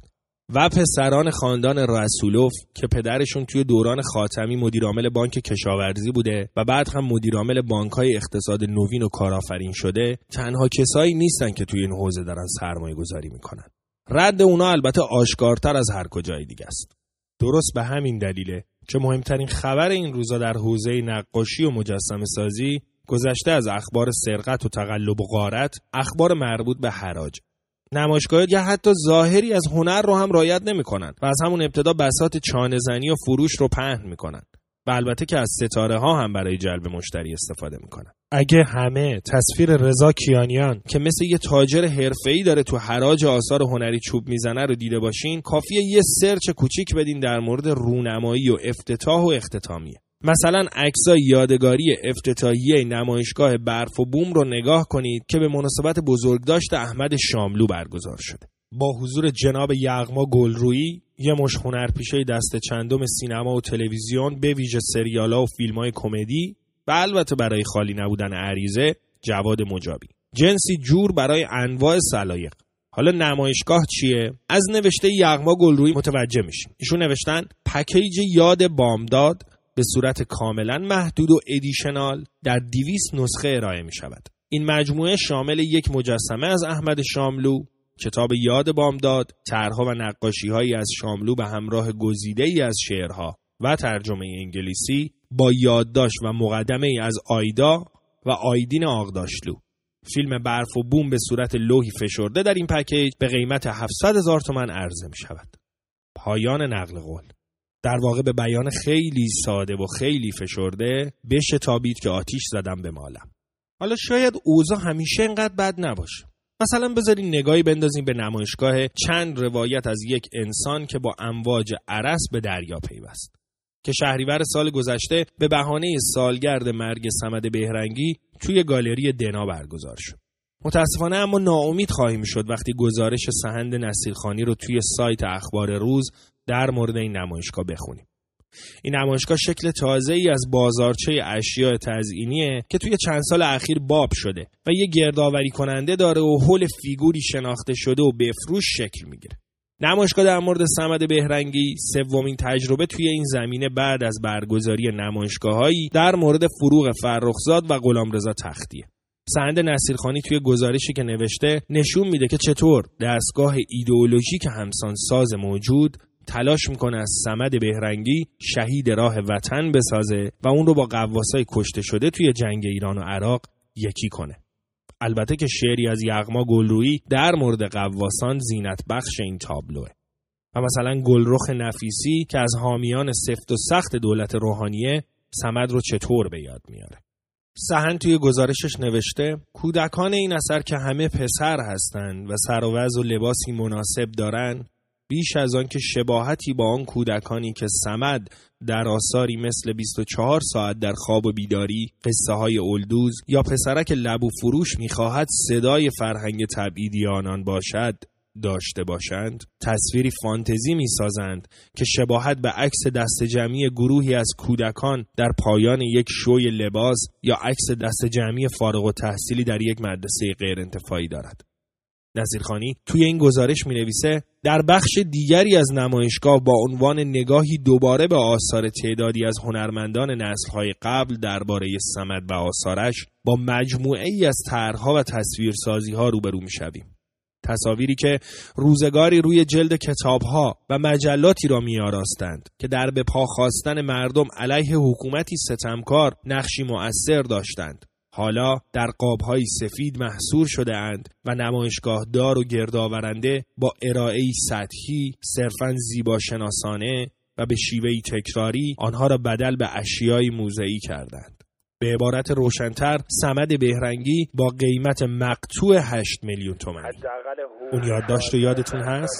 و پسران خاندان رسولوف که پدرشون توی دوران خاتمی مدیرعامل بانک کشاورزی بوده و بعد هم مدیرعامل بانک‌های اقتصاد نوین و کارآفرین شده، تنها کسایی نیستن که توی این حوزه دارن سرمایه گذاری میکنن. رد اونا البته آشکارتر از هر کجای دیگه است. درست به همین دلیله که مهمترین خبر این روزا در حوزه نقاشی و مجسمه سازی گذشته از اخبار سرقت و تقلب و غارت، اخبار مربوط به حراج. نمایشگاه‌ها یا حتی ظاهری از هنر رو هم رعایت نمی‌کنن و از همون ابتدا بساط چانه‌زنی و فروش رو پهن می‌کنن. و البته که از ستاره ها هم برای جلب مشتری استفاده میکنن. اگه همه تصویر رضا کیانیان که مثل یه تاجر حرفه‌ای داره تو حراج آثار هنری چوب میزنه رو دیده باشین، کافیه یه سرچ کوچیک بدین در مورد رونمایی و افتتاح و اختتامیه. مثلا عکسای یادگاری افتتاحیه نمایشگاه برف و بوم رو نگاه کنید که به مناسبت بزرگداشت احمد شاملو برگزار شده. با حضور جناب یغما گلرویی، یه مش هنرپیشه دست چندم سینما و تلویزیون به ویژه سریال‌ها و فیلم‌های کمدی و البته برای خالی نبودن عریضه جواد مجابی. جنسی جور برای انواع سلایق. حالا نمایشگاه چیه؟ از نوشته یغما گلرویی متوجه میشیم. ایشون نوشتن پکیج یاد بامداد به صورت کاملا محدود و ادیشنال در دویست نسخه ارائه می شود. این مجموعه شامل یک مجسمه از احمد شاملو، کتاب یاد بامداد، طرح‌ها و نقاشی‌هایی از شاملو به همراه گزیده‌ای از شعرها و ترجمه انگلیسی با یادداشت و مقدمه‌ای از آیدا و آیدین آغداشلو. فیلم برف و بوم به صورت لوحی فشرده در این پکیج به قیمت هفتصد هزار تومان عرضه می شود. پایان نقل قول. در واقع به بیان خیلی ساده و خیلی فشرده بشه تابید که آتیش زدم به مالم. حالا شاید اوضاع همیشه اینقدر بد نباشه. مثلا بذارین نگاهی بندازیم به نمایشگاه چند روایت از یک انسان که با امواج ارس به دریا پیوست که شهریور سال گذشته به بهانه سالگرد مرگ صمد بهرنگی توی گالری دنا برگزار شد. متاسفانه اما ناامید خواهیم شد وقتی گزارش سحند نصیرخانی رو توی سایت اخبار روز در مورد این نمایشگاه بخونیم. این نمایشگاه شکل تازه‌ای از بازارچه اشیاء تزئینیه که توی چند سال اخیر باب شده و یه گردآوری کننده داره و حول فیگوری شناخته شده و بفروش شکل میگیره. نمایشگاه در مورد صمد بهرنگی سومین تجربه توی این زمینه بعد از برگزاری نمایشگاه‌هایی در مورد فروغ فرخزاد و غلامرضا تختیه. سحند نصیرخانی توی گزارشی که نوشته نشون میده که چطور دستگاه ایدئولوژیک همسان ساز موجود تلاش میکنه از صمد بهرنگی شهید راه وطن بسازه و اون رو با غواصای کشته شده توی جنگ ایران و عراق یکی کنه. البته که شعری از یغما گلرویی در مورد غواصان زینت بخش این تابلوه. و مثلا گلرخ نفیسی که از حامیان سفت و سخت دولت روحانیه صمد رو چطور به یاد میاره. سحن توی گزارشش نوشته کودکان این اثر که همه پسر هستند و سر و وضع و لباسی مناسب دارن، بیش از آن که شباهتی با آن کودکانی که صمد در آثاری مثل بیست و چهار ساعت در خواب و بیداری، قصه های اولدوز یا پسرک لبو فروش میخواهد صدای فرهنگ تبعیدی آنان باشد داشته باشند، تصویری فانتزی میسازند که شباهت به عکس دست جمعی گروهی از کودکان در پایان یک شوی لباس یا عکس دست جمعی فارغ التحصیلی در یک مدرسه غیر انتفاعی دارد. نصیرخانی توی این گزارش می‌نویسه در بخش دیگری از نمایشگاه با عنوان نگاهی دوباره به آثار تعدادی از هنرمندان نسل‌های قبل درباره صمد و آثارش با مجموعه‌ای از طرح‌ها و تصویرسازی‌ها روبرو می‌شویم. تصاویری که روزگاری روی جلد کتاب‌ها و مجلاتی را می‌آراستند که در به پا خواستن مردم علیه حکومتی ستمکار نقشی مؤثر داشتند، حالا در قاب‌های سفید محصور شده اند و نمایشگاه دار و گردآورنده با ارائه‌ای سطحی، صرفاً زیباشناسانه و به شیوهی تکراری آنها را بدل به اشیای موضعی کردند. به عبارت روشن‌تر، صمد بهرنگی با قیمت مقطوع هشت میلیون تومان. اون یادداشت رو یادتون هست؟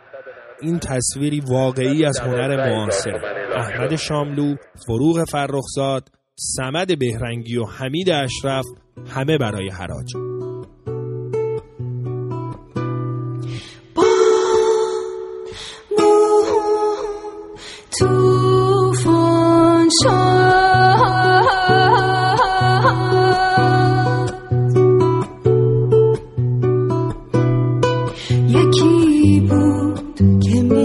این تصویری واقعی از هنر معاصر. احمد شاملو، فروغ فرخزاد، صمد بهرنگی و حمید اشرف همه برای حراج. با مو توفان شد یکی بود که می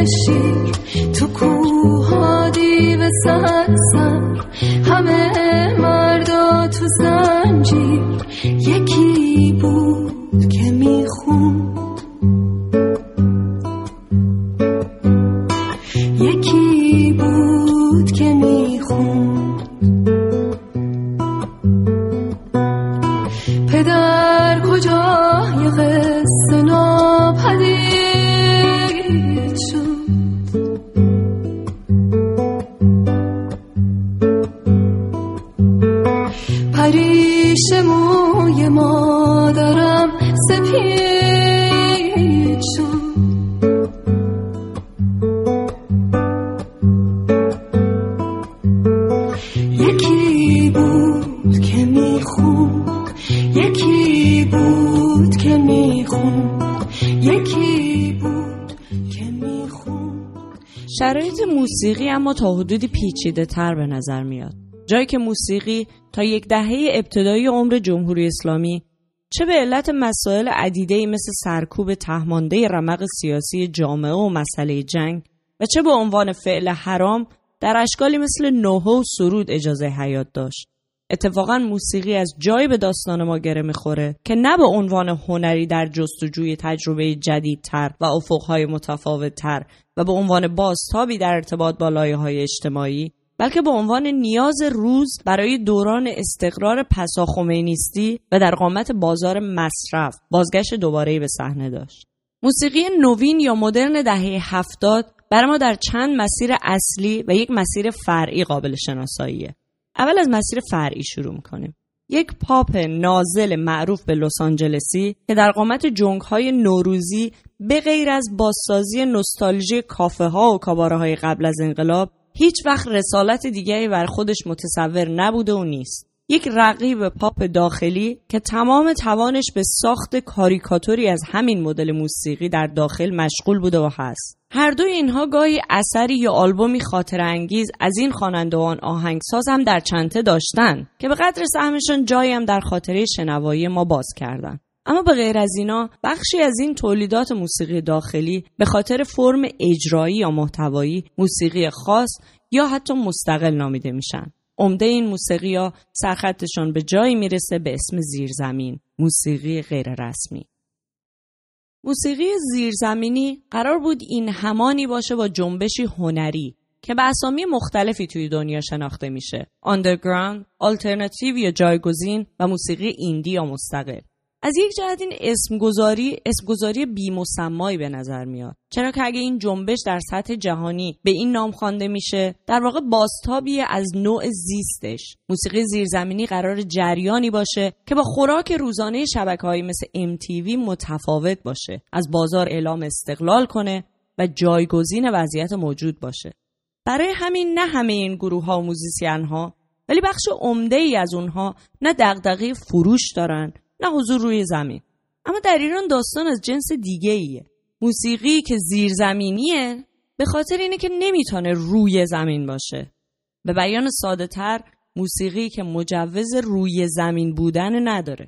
شیر تو کوها دیو سرسر همه مردا تو زنجیر یکی بود که میخوند یکی بود که میخوند پدر کجای قصه ناپدید شد پریش موی مادرم سپید شد یکی بود که میخوند یکی بود که میخوند یکی بود که میخوند. شرایط موسیقی اما تا حدودی پیچیده تر به نظر میاد، جایی که موسیقی تا یک دهه ابتدایی عمر جمهوری اسلامی چه به علت مسائل عدیده‌ای مثل سرکوب تهمانده رمق سیاسی جامعه و مسئله جنگ و چه به عنوان فعل حرام در اشکالی مثل نوحه و سرود اجازه حیات داشت. اتفاقا موسیقی از جایی به داستان ما گره میخوره که نه به عنوان هنری در جستجوی تجربه جدیدتر و افقهای متفاوتتر و به عنوان بازتابی در ارتباط با لایه‌های اجتماعی، بلکه به عنوان نیاز روز برای دوران استقرار پساخمینیستی و در قامت بازار مصرف بازگشت دوباره‌ای به صحنه داشت. موسیقی نوین یا مدرن دهه هفتاد برای ما در چند مسیر اصلی و یک مسیر فرعی قابل شناساییه. اول از مسیر فرعی شروع می‌کنیم. یک پاپ نازل معروف به لس آنجلسی که در قامت جنگ‌های نوروزی به غیر از بازسازی نوستالژی کافه‌ها و کاباره‌های قبل از انقلاب هیچ وقت رسالت دیگری بر خودش متصور نبوده و نیست. یک رقیب پاپ داخلی که تمام توانش به ساخت کاریکاتوری از همین مدل موسیقی در داخل مشغول بوده و هست. هر دوی اینها گاهی اثری یا آلبومی خاطره انگیز از این خوانندگان آهنگساز هم در چنته داشتن که به قدر سهمشان جایی هم در خاطره شنوایی ما باز کردن. اما به غیر از اینا بخشی از این تولیدات موسیقی داخلی به خاطر فرم اجرایی یا محتوایی موسیقی خاص یا حتی مستقل نامیده میشن. عمده این موسیقی‌ها سرخطشون به جایی میرسه به اسم زیرزمین، موسیقی غیر رسمی. موسیقی زیرزمینی قرار بود این همانی باشه با جنبشی هنری که به اسامی مختلفی توی دنیا شناخته میشه: آندرگراند، آلترناتیو یا جایگزین و موسیقی ایندی یا مستقل. از یک جهت این اسمگذاری اسمگذاری بی‌مسمایی به نظر میاد، چرا که اگه این جنبش در سطح جهانی به این نام خوانده میشه در واقع بازتابی از نوع زیستش. موسیقی زیرزمینی قرار جریانی باشه که با خوراک روزانه شبکه‌هایی مثل ام تی وی متفاوت باشه، از بازار اعلام استقلال کنه و جایگزین وضعیت موجود باشه. برای همین نه همه این گروه‌ها و موزیسین‌ها، ولی بخش عمده‌ای از اونها نه دغدغه فروش دارن نه حضور روی زمین. اما در ایران داستان از جنس دیگه ایه. موسیقی که زیرزمینیه به خاطر اینه که نمیتونه روی زمین باشه. به بیان ساده تر، موسیقی که مجوز روی زمین بودن نداره.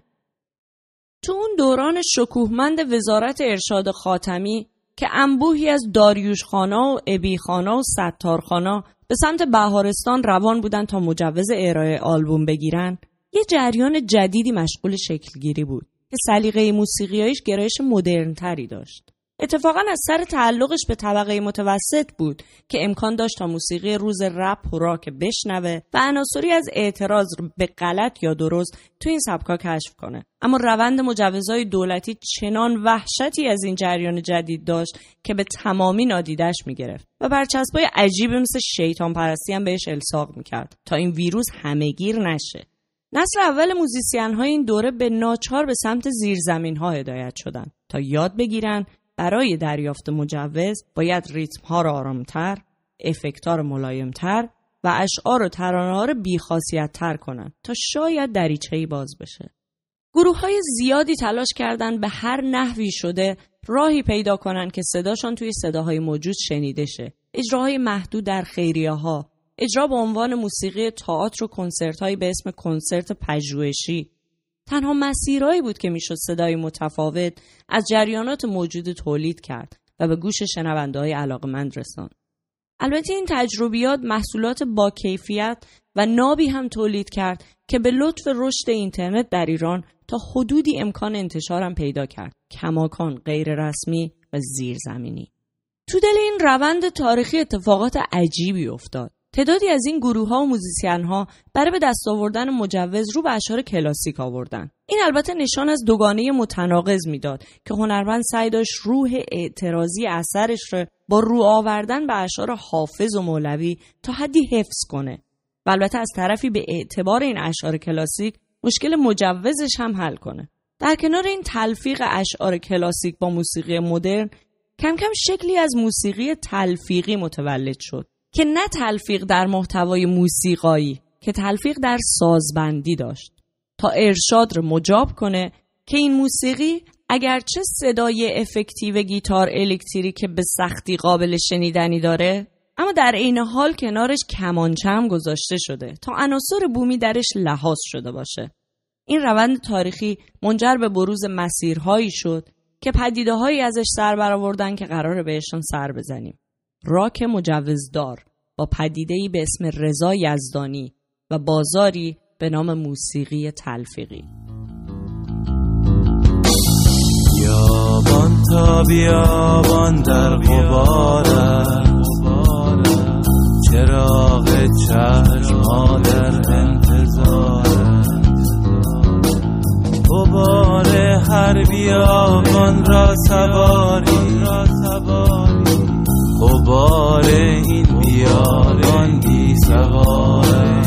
تو اون دوران شکوهمند وزارت ارشاد خاتمی که انبوهی از داریوشخانا و ابیخانا و ستارخانا به سمت بهارستان روان بودن تا مجوز ارائه آلبوم بگیرن، یه جریان جدیدی مشغول شکلگیری بود که سلیقه موسیقیایش گرایش مدرن‌تری داشت. اتفاقاً از سر تعلقش به طبقه متوسط بود که امکان داشت تا موسیقی روز رپ و راک بشنوه و عناصری از اعتراض به غلط یا درست تو این سبکا کشف کنه. اما روند مجوزهای دولتی چنان وحشتی از این جریان جدید داشت که به تمامی نادیدش میگرفت و برچسبای عجیبی مثل شیطان پرستی هم بهش الصاق میکرد تا این ویروس همه‌گیر نشه. نسل اول موزیسین‌های این دوره به ناچار به سمت زیرزمین‌ها هدایت شدند تا یاد بگیرن برای دریافت مجوز باید ریتم‌ها را آرام‌تر، افکت‌ها را ملایم‌تر و اشعار و ترانه‌ها را بی‌خاصیت‌تر کنن تا شاید دریچه‌ای باز بشه. گروه‌های زیادی تلاش کردند به هر نحوی شده راهی پیدا کنن که صداشون توی صداهای موجود شنیده شه. اجراهای محدود در خیریه‌ها، اجرا به عنوان موسیقی تئاتر و کنسرت‌هایی به اسم کنسرت پژوهشی تنها مسیرایی بود که میشد صدای متفاوت از جریانات موجود تولید کرد و به گوش شنونده‌های علاقه‌مند رساند. البته این تجربیات محصولات با کیفیت و نابی هم تولید کرد که به لطف رشد اینترنت در ایران تا حدودی امکان انتشار هم پیدا کرد، کماکان غیر رسمی و زیرزمینی. تو دل این روند تاریخی اتفاقات عجیبی افتاد. تعدادی از این گروه‌ها و موزیسین‌ها برای به دست آوردن مجوز رو به اشعار کلاسیک آوردن. این البته نشان از دوگانه متناقض میداد که هنرمند سعی داشت روح اعتراضی اثرش رو با رو آوردن به اشعار حافظ و مولوی تا حدی حفظ کنه و البته از طرفی به اعتبار این اشعار کلاسیک مشکل مجوزش هم حل کنه. در کنار این تلفیق اشعار کلاسیک با موسیقی مدرن، کم کم شکلی از موسیقی تلفیقی متولد شد که نه تلفیق در محتوای موسیقایی که تلفیق در سازبندی داشت تا ارشاد رو مجاب کنه که این موسیقی اگرچه صدای افکتیو گیتار الکتریک به سختی قابل شنیدنی داره، اما در عین حال کنارش کمانچه هم گذاشته شده تا عناصر بومی درش لحاظ شده باشه. این روند تاریخی منجر به بروز مسیرهایی شد که پدیده‌هایی ازش سر برآوردن که قراره بهشون سر بزنیم. راک مجوزدار با پدیده‌ای به اسم رضا یزدانی و بازاری به نام موسیقی تلفیقی. بیابان تا بیابان در غبارت، چراغ چشما در انتظارت، غبار هر بیابان را سواری، غبار این بیابان بی سواره.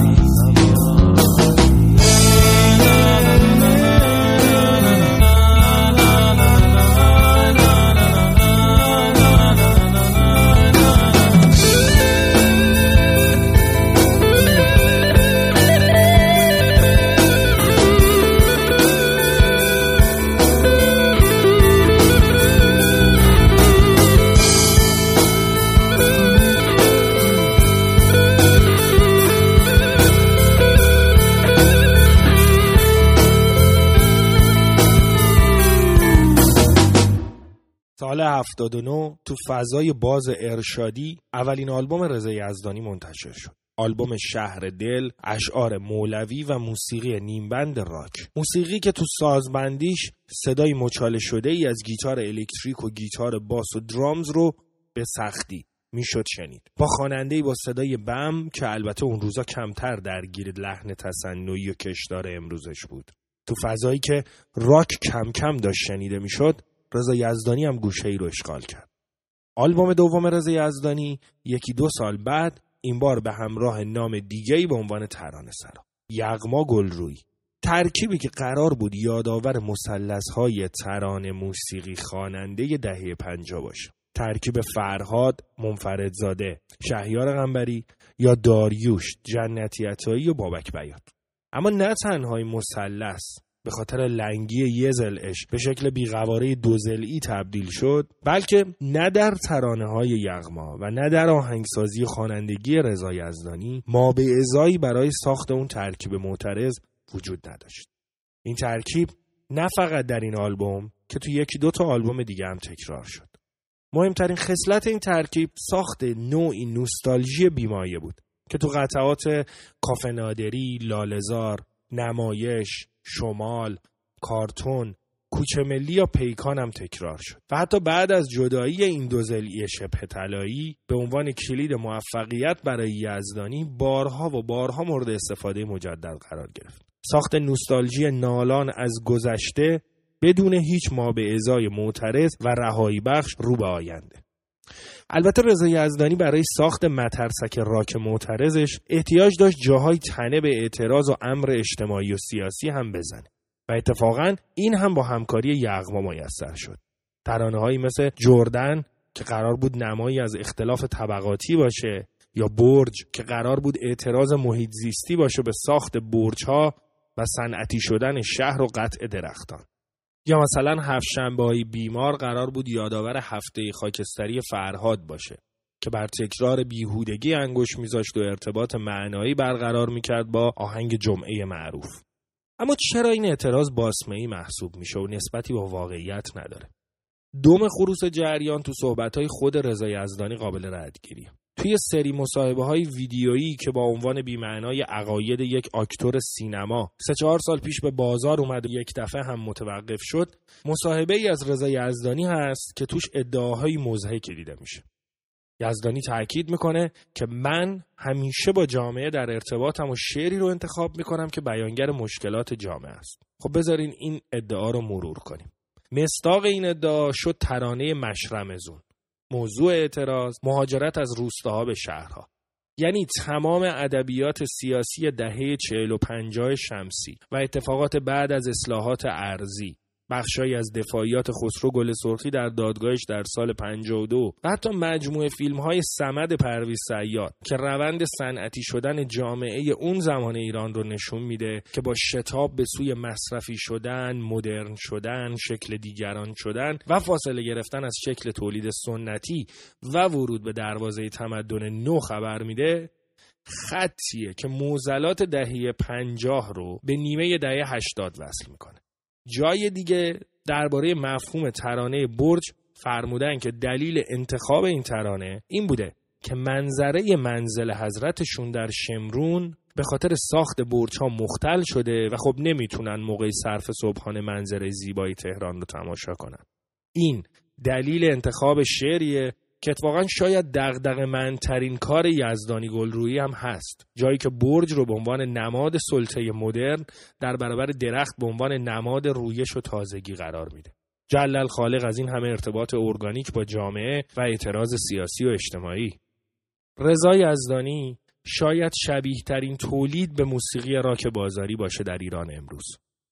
سال هفتاد و نه تو فضای باز ارشادی اولین آلبوم رضا یزدانی منتشر شد. آلبوم شهر دل، اشعار مولوی و موسیقی نیمبند راک. موسیقی که تو سازبندیش صدای مچاله شده ای از گیتار الکتریک و گیتار باس و درامز رو به سختی میشد شنید. با خواننده‌ای با صدای بم که البته اون روزا کمتر درگیر لحن تصنعی و کشدار امروزش بود. تو فضایی که راک کم کم داشت شنیده میشد، رضا یزدانی هم گوشه‌ای رو اشغال کرد. آلبوم دوم رضا یزدانی یکی دو سال بعد این بار به همراه نام دیگه‌ای به عنوان ترانه‌سرا، یغما گلرویی. ترکیبی که قرار بود یادآور مثلث‌های ترانه موسیقی خواننده دهه پنجاه باشه. ترکیب فرهاد منفردزاده، شهریار قنبری یا داریوش جنتی عطایی و بابک بیات. اما نه تنها این مثلث به خاطر لنگی یه ضلعش به شکل بیقواره دو ضلعی تبدیل شد، بلکه نه در ترانه‌های یغما و نه در آهنگسازی خوانندگی رضا یزدانی ما به ازایی برای ساخت اون ترکیب معترض وجود نداشت. این ترکیب نه فقط در این آلبوم که تو یکی دو تا آلبوم دیگه هم تکرار شد. مهمترین خصلت این ترکیب ساخت نوعی نوستالژی بیمایه بود که تو قطعات کافه نادری، لاله‌زار، نمایش، شمال، کارتون، کوچه ملی یا پیکان هم تکرار شد و حتی بعد از جدایی این دو ضلعی شبه طلایی به عنوان کلید موفقیت برای یزدانی بارها و بارها مورد استفاده مجدد قرار گرفت. ساخت نوستالژی نالان از گذشته بدون هیچ ما به ازای معترض و رهایی بخش رو به آینده. البته رضا یزدانی برای ساخت مترسک راک معترضش احتیاج داشت جاهای تنه به اعتراض و امر اجتماعی و سیاسی هم بزنه و اتفاقاً این هم با همکاری یغما میسر شد. ترانه‌هایی مثل جردن که قرار بود نمایی از اختلاف طبقاتی باشه، یا برج که قرار بود اعتراض محیط زیستی باشه به ساخت برج‌ها و صنعتی شدن شهر و قطع درختان، یا مثلا هفت شنبه‌های بیمار قرار بود یادآور هفته خاکستری فرهاد باشه که بر تکرار بیهودگی انگوش میذاشت و ارتباط معنایی برقرار میکرد با آهنگ جمعه معروف. اما چرا این اعتراض باسمه‌ای محسوب میشه و نسبتی با واقعیت نداره؟ دوم خروس جریان تو صحبت‌های خود رضا یزدانی قابل ردگیریه. توی سری مصاحبه‌های ویدیویی که با عنوان بی‌معنای عقاید یک آکتور سینما سه چهار سال پیش به بازار اومد و یک دفعه هم متوقف شد، مصاحبه‌ای از رضا یزدانی هست که توش ادعاهای مضحکی دیده میشه. یزدانی تأکید میکنه که من همیشه با جامعه در ارتباطم و شعری رو انتخاب میکنم که بیانگر مشکلات جامعه است. خب بذارین این ادعا رو مرور کنیم. مصداق این ادعا شد ترانه مشرمزون. موضوع اعتراض مهاجرت از روستاها به شهرها. یعنی تمام ادبیات سیاسی دهه چهل و پنجاه شمسی و اتفاقات بعد از اصلاحات ارضی، بخشایی از دفاعیات خسرو گل سرخی در دادگاهش در سال پنجاه و دو و حتی مجموعه فیلم‌های صمد پرویز صیاد که روند صنعتی شدن جامعه اون زمان ایران رو نشون میده که با شتاب به سوی مصرفی شدن، مدرن شدن، شکل دیگران شدن و فاصله گرفتن از شکل تولید سنتی و ورود به دروازه تمدن نو خبر میده، خطیه که معضلات دهه پنجاه رو به نیمه دهه هشتاد وصل میکنه. جای دیگه درباره مفهوم ترانه برج فرمودن که دلیل انتخاب این ترانه این بوده که منظره منزل حضرتشون در شمرون به خاطر ساخت برج‌ها مختل شده و خب نمیتونن موقع صرف صبحانه منظره زیبای تهران رو تماشا کنن. این دلیل انتخاب شعریه که اتفاقا شاید دغدغه‌مندترین کار یزدانی گلرویی هم هست، جایی که برج رو به عنوان نماد سلطه مدرن در برابر درخت به عنوان نماد رویش و تازگی قرار میده. جلل خالق از این همه ارتباط ارگانیک با جامعه و اعتراض سیاسی و اجتماعی. رضا یزدانی شاید شبیه ترین تولید به موسیقی راک بازاری باشه در ایران امروز.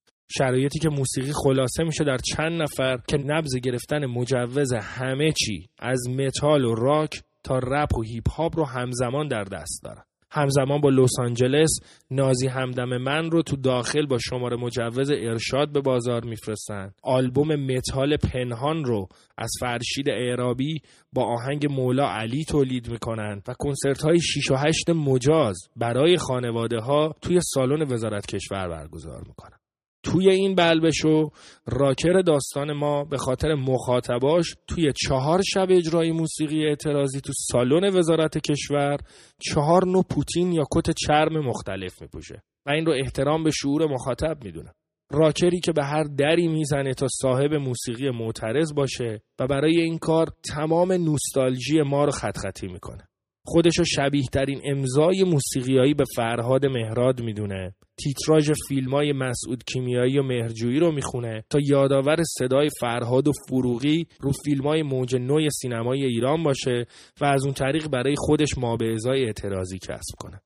شرایطی که موسیقی خلاصه میشه در چند نفر که نبض گرفتن مجوز همه چی از متال و راک تا رپ و هیپ هاپ رو همزمان در دست دارن. همزمان با لس آنجلس نازی همدم من رو تو داخل با شماره مجوز ارشاد به بازار میفرستن. آلبوم متال پنهان رو از فرشید اعرابی با آهنگ مولا علی تولید میکنن و کنسرت های شش و هشت مجاز برای خانواده ها توی سالن وزارت کشور برگزار میکنن. توی این بلبشو راکر داستان ما به خاطر مخاطباش توی چهار شب اجرای موسیقی اعتراضی تو سالن وزارت کشور چهار نوع پوتین یا کت چرم مختلف میپوشه و این رو احترام به شعور مخاطب میدونه. راکری که به هر دری میزنه تا صاحب موسیقی معترض باشه و برای این کار تمام نوستالژی ما رو خط خطی میکنه. خودشو شبیه ترین امضای موسیقیایی به فرهاد مهراد میدونه. تیتراژ فیلمای مسعود کیمیایی و مهرجویی رو میخونه تا یادآور صدای فرهاد و فروغی رو فیلمای موج نو سینمای ایران باشه و از اون طریق برای خودش مابعضای اعتراضی کسب کنه.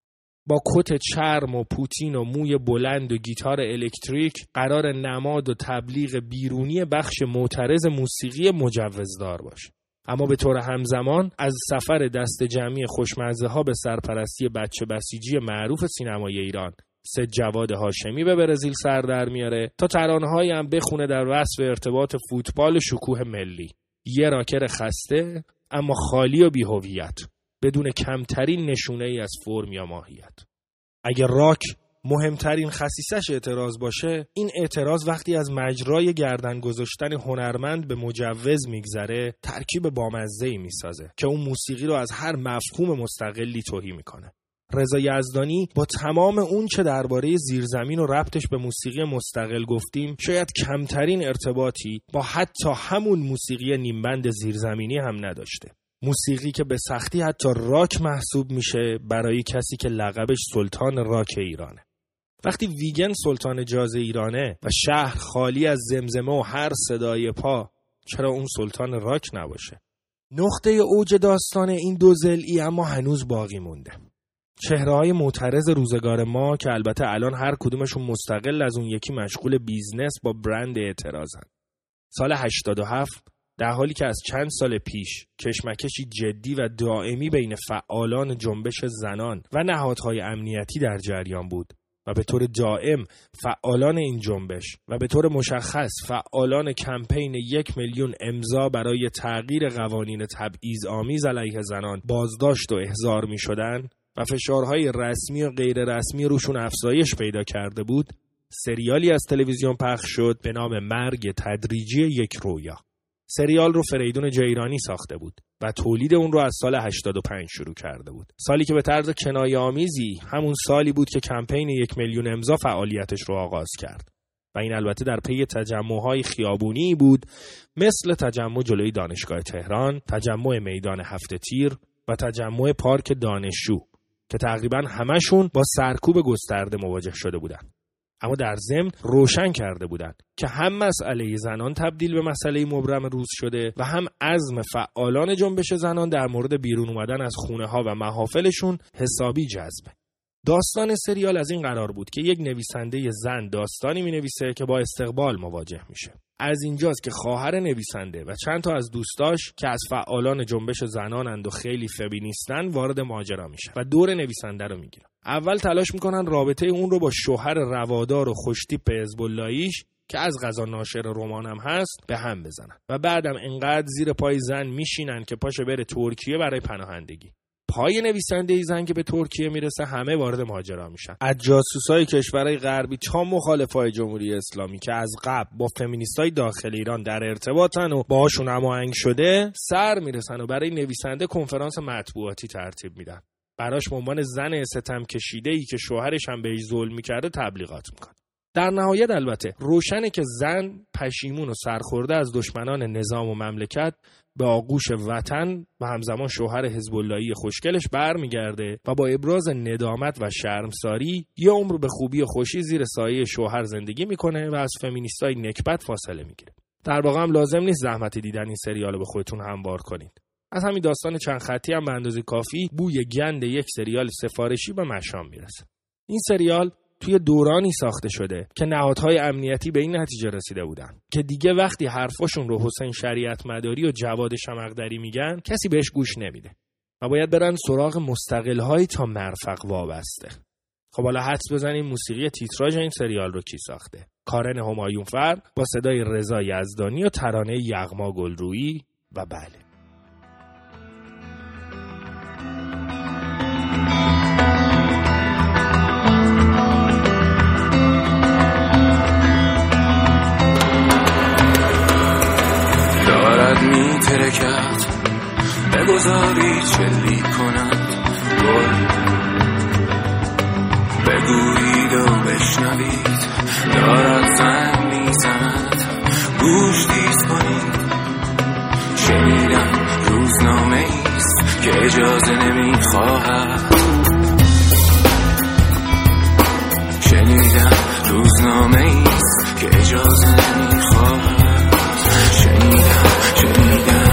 با کت چرم و پوتین و موی بلند و گیتار الکتریک قرار نماد و تبلیغ بیرونی بخش معترض موسیقی مجوزدار باشه. اما به طور همزمان از سفر دست جمعی خوشمزه ها به سرپرستی بچه بسیجی معروف سینمای ایران سید جواد هاشمی به برزیل سر در میاره تا ترانه‌هایی هم بخونه در وصف ارتباط فوتبال و شکوه ملی. یه راکر خسته اما خالی و بی‌هویت بدون کمترین نشونه‌ای از فرم یا ماهیت. اگر راک مهمترین خصیصش اعتراض باشه، این اعتراض وقتی از مجرای گردن گذاشتن هنرمند به مجوز میگذره ترکیب بامزه‌ای میسازه که اون موسیقی رو از هر مفهوم مستقلی تهی میکنه. رضا یزدانی با تمام اون چه درباره زیرزمین و ربطش به موسیقی مستقل گفتیم شاید کمترین ارتباطی با حتی همون موسیقی نیمبند زیرزمینی هم نداشته. موسیقی که به سختی حتی راک محسوب میشه برای کسی که لقبش سلطان راک ایرانه. وقتی ویگن سلطان جاز ایرانه و شهر خالی از زمزمه و هر صدای پا، چرا اون سلطان راک نباشه؟ نقطه اوج داستان این دو ضلعی اما هنوز باقی مونده. چهره‌های معترض روزگار ما که البته الان هر کدومشون مستقل از اون یکی مشغول بیزنس با برند اعتراضن. سال هشتاد و هفت در حالی که از چند سال پیش کشمکشی جدی و دائمی بین فعالان جنبش زنان و نهادهای امنیتی در جریان بود و به طور دائم فعالان این جنبش و به طور مشخص فعالان کمپین یک میلیون امضا برای تغییر قوانین تبعیض‌آمیز علیه زنان بازداشت و احضار می شدن و فشارهای رسمی و غیر رسمی روشون افزایش پیدا کرده بود، سریالی از تلویزیون پخش شد به نام مرگ تدریجی یک رویا. سریال رو فریدون جیرانی ساخته بود و تولید اون رو از سال هشتاد و پنج شروع کرده بود. سالی که به طرز کنایه‌آمیزی همون سالی بود که کمپین یک میلیون امضا فعالیتش رو آغاز کرد. و این البته در پی تجمع‌های خیابونی بود مثل تجمع جلوی دانشگاه تهران، تجمع میدان هفت تیر و تجمع پارک دانشجو که تقریباً همشون با سرکوب گسترده مواجه شده بودند. اما در ضمن روشن کرده بودند که هم مسئله زنان تبدیل به مسئله مبرم روز شده و هم عزم فعالان جنبش زنان در مورد بیرون اومدن از خونه‌ها و محافلشون حسابی جذبه. داستان سریال از این قرار بود که یک نویسنده زن داستانی می‌نویسه که با استقبال مواجه میشه. از اینجاست که خواهر نویسنده و چند تا از دوستاش که از فعالان جنبش زنانند و خیلی فمینیستن وارد ماجرا میشن و دور نویسنده رو میگیرن. اول تلاش میکنن رابطه اون رو با شوهر روادار و خوشتیپ حزب اللهیش که از قضا ناشر رمانم هست به هم بزنن و بعدم انقدر زیر پای زن میشینن که پاشه بره ترکیه برای پناهندگی. پای نویسنده زن که به ترکیه میرسه همه وارد ماجرا میشن. از جاسوسای کشورهای غربی تا مخالفای جمهوری اسلامی که از قبل با فمینیستای داخل ایران در ارتباطن و باهاشون هماهنگ شده سر میرسن و برای نویسنده کنفرانس مطبوعاتی ترتیب میدن. براش به عنوان زن ستم کشیده‌ای که شوهرش هم بهش ظلم میکرده تبلیغات میکنه. در نهایت البته روشنه که زن پشیمون و سرخورده از دشمنان نظام و مملکت به آغوش وطن و همزمان شوهر حزب اللهی خوشگلش برمیگرده و با ابراز ندامت و شرمساری یه عمر به خوبی و خوشی زیر سایه شوهر زندگی میکنه و از فمینیستای نکبت فاصله میگیره. در واقع هم لازم نیست زحمت دیدن این سریالو به خودتون هموار کنید. از همین داستان چند خطی هم به اندازه کافی بوی گند یک سریال سفارشی به مشام میرسه. این سریال توی دورانی ساخته شده که نهادهای امنیتی به این نتیجه رسیده بودن که دیگه وقتی حرفاشون رو حسین شریعت مداری و جواد شمقدری میگن کسی بهش گوش نمیده و باید برن سراغ مستقل‌های تا مرفق وابسته. خب حالا حدس بزنیم موسیقی تیتراژ این سریال رو کی ساخته؟ کارن همایونفر با صدای رضا یزدانی و ترانه یغما گلرویی و بله ترکت بگذاری چلی کند گل بگویید و بشنوید دارد زن میزند گوش تیز کنید شنیدم روزنامه ایست که اجازه نمیخواهد شنیدم روزنامه ایست که اجازه نمیخواهد شنیدم شنیدم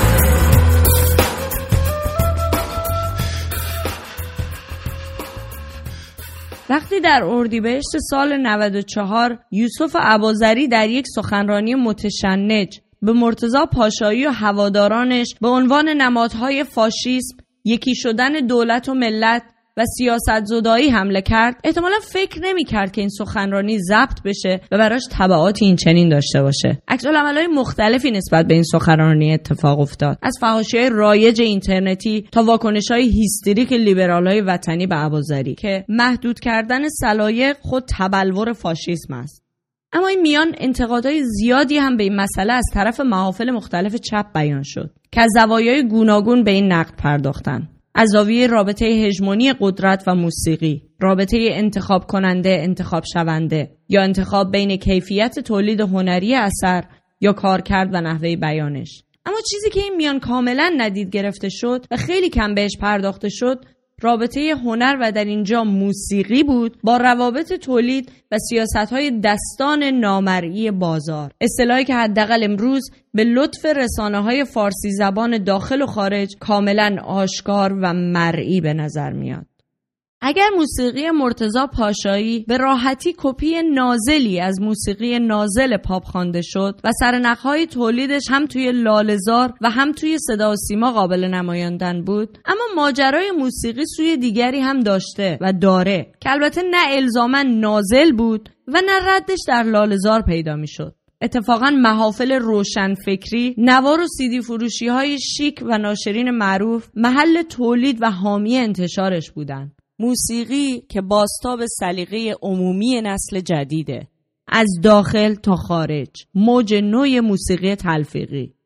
وقتی در اردیبهشت سال نود و چهار یوسف اباظری در یک سخنرانی متشنج به مرتضی پاشایی و هوادارانش به عنوان نمادهای فاشیسم، یکی شدن دولت و ملت و سیاست زدایی حمله کرد، احتمالا فکر نمی کرد که این سخنرانی ضبط بشه و براش تبعاتی این چنین داشته باشه. عکس‌العمل‌های مختلفی نسبت به این سخنرانی اتفاق افتاد، از فحاشی‌های رایج اینترنتی تا واکنش‌های هیستریک لیبرال‌های وطنی به اباظری که محدود کردن سلایق خود تبلور فاشیسم است. اما این میان انتقادهای زیادی هم به این مسئله از طرف محافل مختلف چپ بیان شد که از زوایای گوناگون به این نقد پرداختن. از زاویه رابطه هژمونی قدرت و موسیقی، رابطه انتخاب کننده انتخاب شونده، یا انتخاب بین کیفیت تولید هنری اثر یا کارکرد و نحوه بیانش. اما چیزی که این میان کاملا ندید گرفته شد و خیلی کم بهش پرداخته شد رابطه هنر و در اینجا موسیقی بود با روابط تولید و سیاست‌های دستان نامرئی بازار، اصطلاحی که حداقل امروز به لطف رسانه‌های فارسی زبان داخل و خارج کاملا آشکار و مرئی به نظر میاد. اگر موسیقی مرتضی پاشایی به راحتی کپی نازلی از موسیقی نازل پاپ خوانده شد و سرنخهای تولیدش هم توی لاله‌زار و هم توی صدا و سیما قابل نمایاندن بود، اما ماجرای موسیقی سوی دیگری هم داشته و داره که البته نه الزاماً نازل بود و نه ردش در لاله‌زار پیدا میشد. اتفاقاً محافل روشنفکری، نوار و سیدی فروشی های شیک و ناشرین معروف محل تولید و حامی انتشارش بودند. موسیقی که بازتاب سلیقه عمومی نسل جدیده، از داخل تا خارج، موج نوع موسیقی تلفیقی.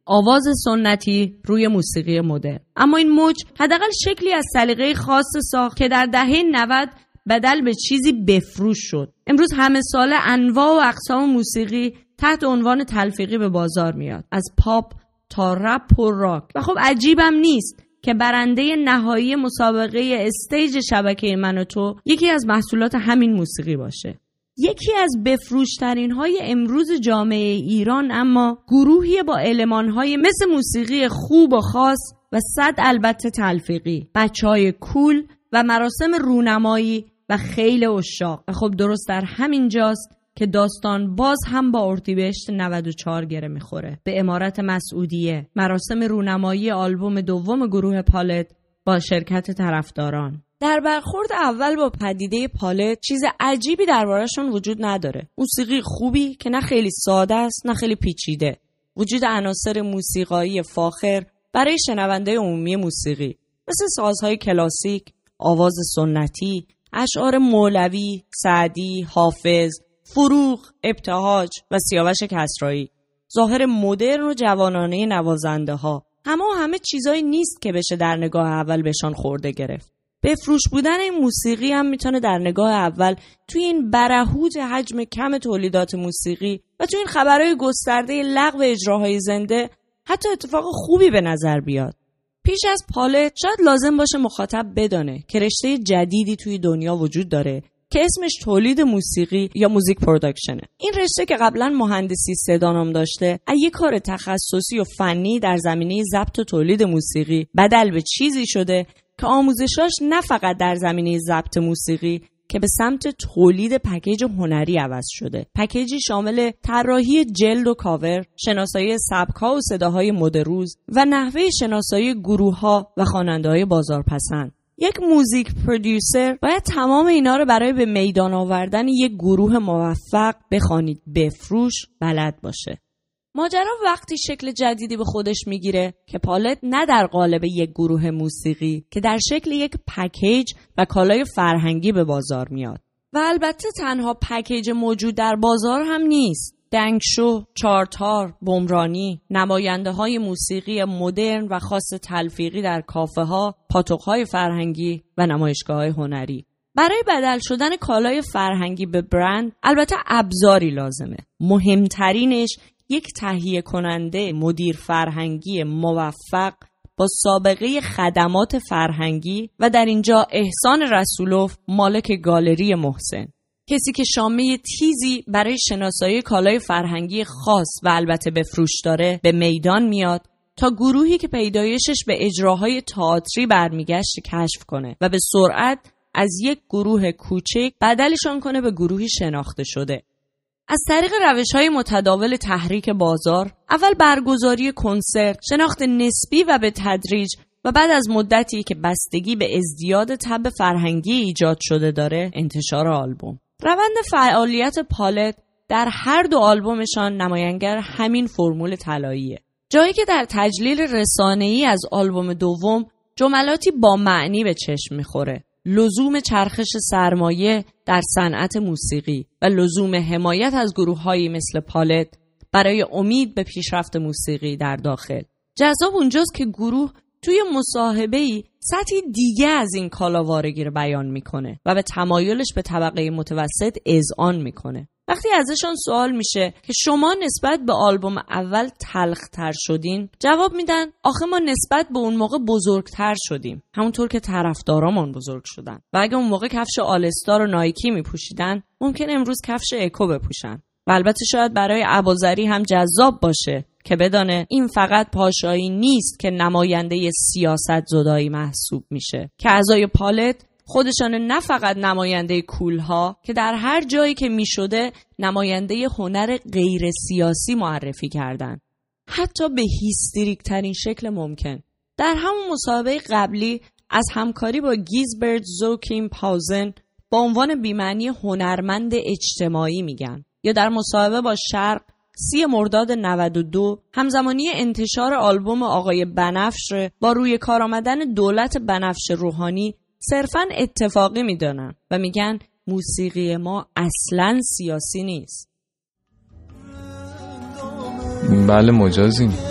آواز سنتی روی موسیقی مدرن. اما این موج حداقل شکلی از سلیقه خاص ساخت که در دهه نود بدل به چیزی بفروش شد. امروز همه ساله انواع و اقسام موسیقی تحت عنوان تلفیقی به بازار میاد، از پاپ تا رپ و راک. و خب عجیبم نیست که برنده نهایی مسابقه استیج شبکه من و تو یکی از محصولات همین موسیقی باشه. یکی از بفروشترین های امروز جامعه ایران اما گروهی با المانهای مثل موسیقی خوب و خاص و صد البته تلفیقی، بچهای کول و مراسم رونمایی و خیل عشاق. و خب درست در همین جاست که داستان باز هم با اردیبهشت نود و چهار گره میخوره. به امارت مسعودیه، مراسم رونمایی آلبوم دوم گروه پالت با شرکت طرفداران. در برخورد اول با پدیده پالت چیز عجیبی درباره‌شون وجود نداره. موسیقی خوبی که نه خیلی ساده است نه خیلی پیچیده. وجود عناصر موسیقایی فاخر برای شنونده عمومی موسیقی مثل سازهای کلاسیک، آواز سنتی، اشعار مولوی، سعدی، حافظ، فروغ، ابتهاج و سیاوش کسرایی، ظاهر مدرن و جوانانه نوازنده ها. همه همه چیزایی نیست که بشه در نگاه اول بهشان خورده گرفت. بفروش بودن این موسیقی هم میتونه در نگاه اول توی این برهوت حجم کم تولیدات موسیقی و توی این خبرهای گسترده لغو اجراهای زنده حتی اتفاق خوبی به نظر بیاد. پیش از پالت شاید لازم باشه مخاطب بدانه که رشته جدیدی توی دنیا وجود داره که اسمش تولید موسیقی یا موزیک پروداکشنه. این رشته که قبلا مهندسی صدا نام داشته، از یک کار تخصصی و فنی در زمینه ضبط و تولید موسیقی بدل به چیزی شده که آموزشاش نه فقط در زمینه ضبط موسیقی که به سمت تولید پکیج هنری عوض شده. پکیجی شامل طراحی جلد و کاور، شناسایی سبک‌ها و صداهای مد روز و نحوه شناسایی گروه‌ها و خواننده‌های بازارپسند. یک موزیک پرودیوسر باید تمام اینا رو برای به میدان آوردن یک گروه موفق بخوانید بفروش بلد باشه. ماجرا وقتی شکل جدیدی به خودش میگیره که پالت نه در قالب یک گروه موسیقی که در شکل یک پکیج و کالای فرهنگی به بازار میاد. و البته تنها پکیج موجود در بازار هم نیست. دنگشو، چارتار، بمرانی، نماینده های موسیقی مدرن و خاص تلفیقی در کافه ها، پاتوق های فرهنگی و نمایشگاه های هنری. برای بدل شدن کالای فرهنگی به برند البته ابزاری لازمه. مهمترینش یک تهیه کننده مدیر فرهنگی موفق با سابقه خدمات فرهنگی و در اینجا احسان رسولوف مالک گالری محسن، کسی که شامه تیزی برای شناسایی کالای فرهنگی خاص و البته به فروش داره به میدان میاد تا گروهی که پیدایشش به اجراهای تئاتری برمیگشت کشف کنه و به سرعت از یک گروه کوچک بدلشان کنه به گروهی شناخته شده. از طریق روش‌های متداول تحریک بازار، اول برگزاری کنسرت، شناخت نسبی و به تدریج و بعد از مدتی که بستگی به ازدیاد تب فرهنگی ایجاد شده داره، انتشار آلبوم. روند فعالیت پالت در هر دو آلبومشان نمایانگر همین فرمول طلاییه. جایی که در تجلیل رسانه‌ای از آلبوم دوم جملاتی با معنی به چشم می‌خوره. لزوم چرخش سرمایه در صنعت موسیقی و لزوم حمایت از گروه‌هایی مثل پالت برای امید به پیشرفت موسیقی در داخل. جذاب اونجاست که گروه توی مصاحبه‌ای سطحی دیگه از این کالاوارگی رو بیان میکنه و به تمایلش به طبقه متوسط اذعان میکنه. وقتی ازشان سوال میشه که شما نسبت به آلبوم اول تلختر شدین، جواب میدن آخه ما نسبت به اون موقع بزرگتر شدیم، همونطور که طرفدارامون بزرگ شدن و اگه اون موقع کفش آلستار و نایکی میپوشیدن ممکن امروز کفش اکو بپوشن. و البته شاید برای ابوذری هم جذاب باشه که بدانه این فقط پاشایی نیست که نماینده سیاست زدایی محسوب میشه، که اعضای پالت خودشان نه فقط نماینده کولها که در هر جایی که میشده نماینده هنر غیر سیاسی معرفی کردن، حتی به هیستریک ترین شکل ممکن. در همون مصاحبه قبلی از همکاری با گیزبرت زوکیم پاوزن با عنوان بی‌معنی هنرمند اجتماعی میگن، یا در مصاحبه با شرق سی مرداد نود و دو همزمانی انتشار آلبوم آقای بنفش با روی کار آمدن دولت بنفش روحانی صرفاً اتفاقی میدونن و میگن موسیقی ما اصلاً سیاسی نیست. بله مجازیم،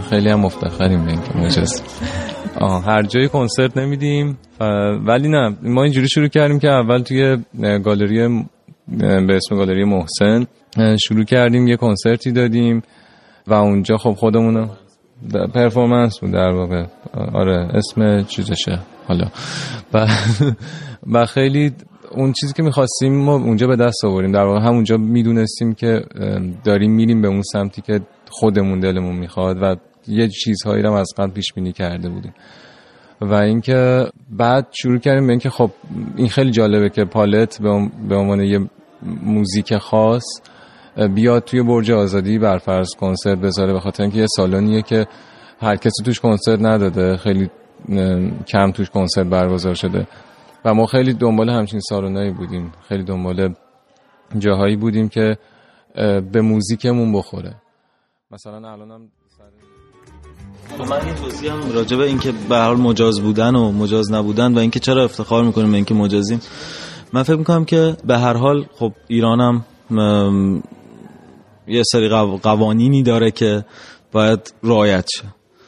خیلی هم مفتخریم به اینکه مجاز آه هر جای کنسرت نمیدیم، ولی نه ما اینجوری شروع کردیم که اول توی گالری به اسم گالری محسن شروع کردیم، یه کنسرتی دادیم و اونجا خب خودمونو پرفورمنس بود در واقع، آره اسم چیزشه حالا و و خیلی اون چیزی که می‌خواستیم ما اونجا به دست آوردیم. در واقع همونجا میدونستیم که داریم میریم به اون سمتی که خودمون دلمون میخواد و یه چیزهایی رو از قبل پیش بینی کرده بودیم و اینکه بعد شروع کردیم به اینکه خب این خیلی جالبه که پالت به عنوان یه موزیک خاص بیاد توی برج آزادی برفرض کنسرت بذاره، به خاطر اینکه یه سالونیه که هر کسی توش کنسرت نداده، خیلی کم توش کنسرت برگزار شده و ما خیلی دنبال همچین سالونایی بودیم، خیلی دنبال جاهایی بودیم که به موزیکمون بخوره. مثلا الانم من یه توضیح هم راجع به اینکه به هر حال مجاز بودن و مجاز نبودن و اینکه چرا افتخار میکنیم به اینکه مجازیم، من فکر میکنم که به هر حال خب ایرانم یه سری قوانینی داره که باید رعایت شه.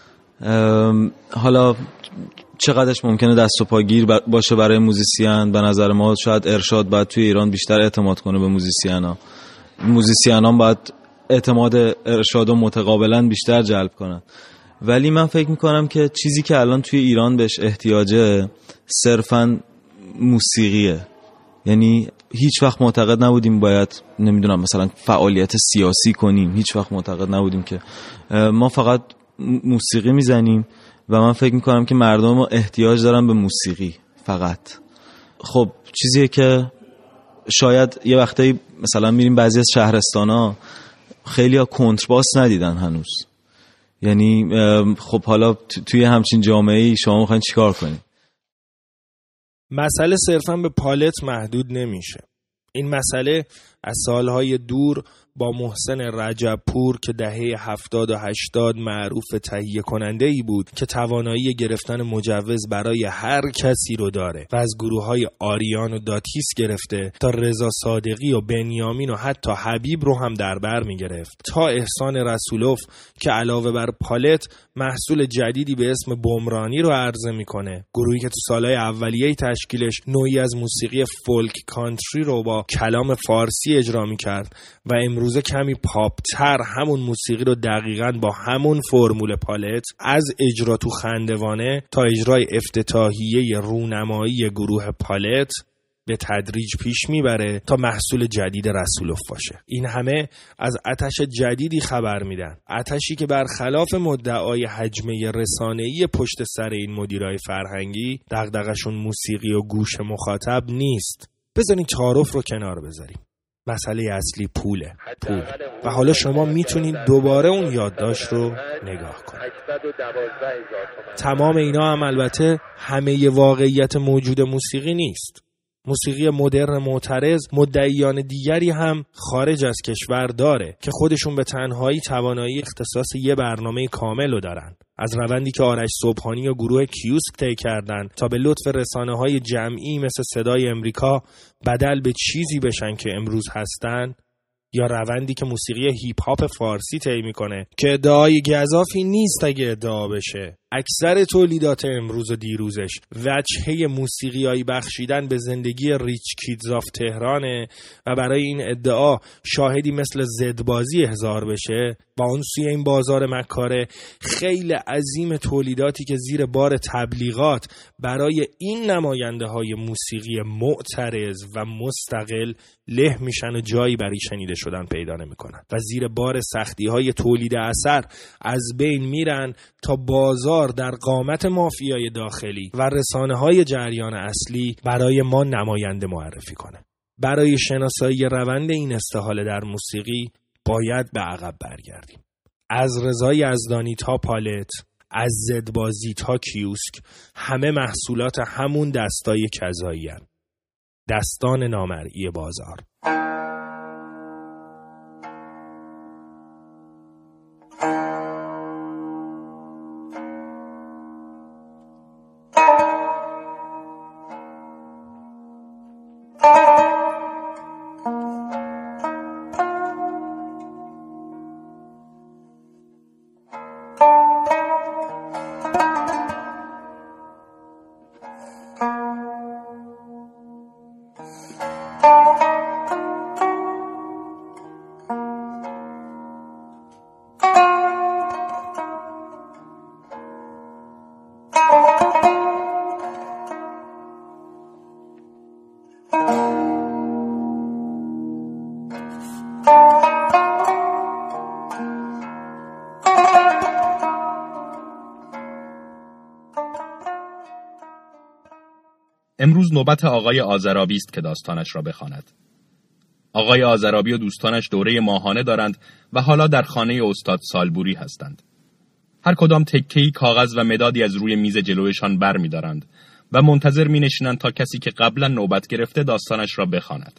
حالا چقدرش ممکنه دست و پاگیر باشه برای موزیسین، به نظر ما شاید ارشاد باید توی ایران بیشتر اعتماد کنه به موزیسینا، موزیسینان باید اعتماد ارشاد و متقابلا بیشتر جلب کنن. ولی من فکر میکنم که چیزی که الان توی ایران بهش احتیاجه صرفاً موسیقیه. یعنی هیچ وقت معتقد نبودیم باید نمیدونم مثلا فعالیت سیاسی کنیم، هیچ وقت معتقد نبودیم که ما فقط موسیقی میزنیم و من فکر میکنم که مردم احتیاج دارن به موسیقی فقط. خب چیزیه که شاید یه وقتایی مثلا میریم بعضی از شهرستانا خیلی ها کنترباس ندیدن هنوز، یعنی خب حالا توی همچین جامعه‌ای شما میخواین چیکار کنید؟ مسئله صرفاً به پالت محدود نمیشه. این مسئله از سالهای دور با محسن رجبپور که دهه هفتاد و هشتاد معروف تهیه کننده ای بود که توانایی گرفتن مجوز برای هر کسی رو داره و از گروه های آریان و داتیس گرفته تا رضا صادقی و بنیامین و حتی حبیب رو هم در بر می گرفت، تا احسان رسولوف که علاوه بر پالت محصول جدیدی به اسم بمرانی رو عرضه میکنه، گروهی که تو سالهای اولیه تشکیلش نوعی از موسیقی فولک کانتری رو با کلام فارسی اجرا میکرد و امروزه کمی پاپتر همون موسیقی رو دقیقاً با همون فرمول پالت از اجرا تو خندوانه تا اجرای افتتاحیه رونمایی گروه پالت به تدریج پیش میبره تا محصول جدید رسولوف باشه. این همه از آتش جدیدی خبر میدن، آتشی که برخلاف مدعای حجمه رسانه‌ای پشت سر این مدیرای فرهنگی دغدغه‌شون موسیقی و گوش مخاطب نیست. بذارین تعارف رو کنار بذاریم. مسئله اصلی پوله، پول. و حالا شما میتونید دوباره اون یادداشت رو نگاه کنید. تمام اینا هم البته همه واقعیت موجود موسیقی نیست. موسیقی مدرن معترض مدعیان دیگری هم خارج از کشور داره که خودشون به تنهایی توانایی اختصاص یه برنامه کامل رو دارن. از روندی که آرش صبحانی و گروه کیوسک طی کردن تا به لطف رسانه‌های جمعی مثل صدای امریکا بدل به چیزی بشن که امروز هستن، یا روندی که موسیقی هیپ هاپ فارسی طی میکنه که ادعای گزافی نیست اگه ادعا بشه. اکثر تولیدات امروز و دیروزش وجهه موسیقیایی بخشیدن به زندگی ریچ کیدز آف تهرانه و برای این ادعا شاهدی مثل زدبازی احضار بشه و اون سوی این بازار مکاره خیلی عظیم تولیداتی که زیر بار تبلیغات برای این نماینده های موسیقی معترض و مستقل له میشن و جایی برای شنیده شدن پیدا نمیکنن و زیر بار سختی های تولید اثر از بین میرن تا بازار در قامت مافیای داخلی و رسانه های جریان اصلی برای ما نماینده معرفی کنه. برای شناسایی روند این استحاله در موسیقی باید به عقب برگردیم. از رضا یزدانی تا پالت، از زدبازی تا کیوسک، همه محصولات همون دستای کذایی هستند. دستان نامرئی بازار. امروز نوبت آقای آذرابی است که داستانش را بخواند. آقای آذرابی و دوستانش دوره ماهانه دارند و حالا در خانه استاد سالبوری هستند. هر کدام تکه‌ای کاغذ و مدادی از روی میز جلویشان بر می دارند و منتظر می نشینند تا کسی که قبلا نوبت گرفته داستانش را بخواند.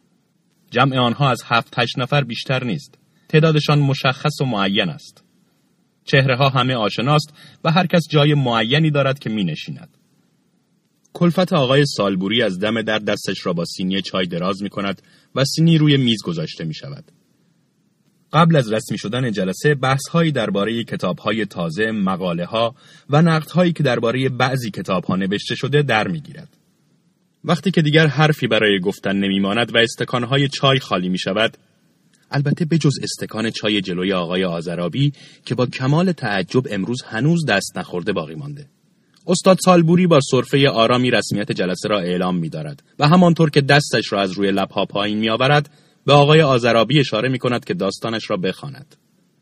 جمع آنها از هفت هشت نفر بیشتر نیست. تعدادشان مشخص و معین است. چهره ها همه آشناست و هر کس جای معینی دارد که می نشیند. کلفت آقای سالبوری از دم در دستش را با سینی چای دراز می کند و سینی روی میز گذاشته می شود. قبل از رسمی شدن جلسه بحث‌هایی درباره کتاب‌های تازه، مقاله‌ها و نقدهایی که درباره بعضی کتاب‌ها نوشته شده در می‌گیرد. وقتی که دیگر حرفی برای گفتن نمی‌ماند و استکان‌های چای خالی می‌شود، البته بجز استکان چای جلوی آقای آذرابی که با کمال تعجب امروز هنوز دست نخورده باقی مانده. استاد سالبوری با سرفه آرامی رسمیت جلسه را اعلام می‌دارد و همانطور که دستش را از روی لب‌ها پایین می‌آورد، به آقای آذرابی اشاره می‌کند که داستانش را بخواند.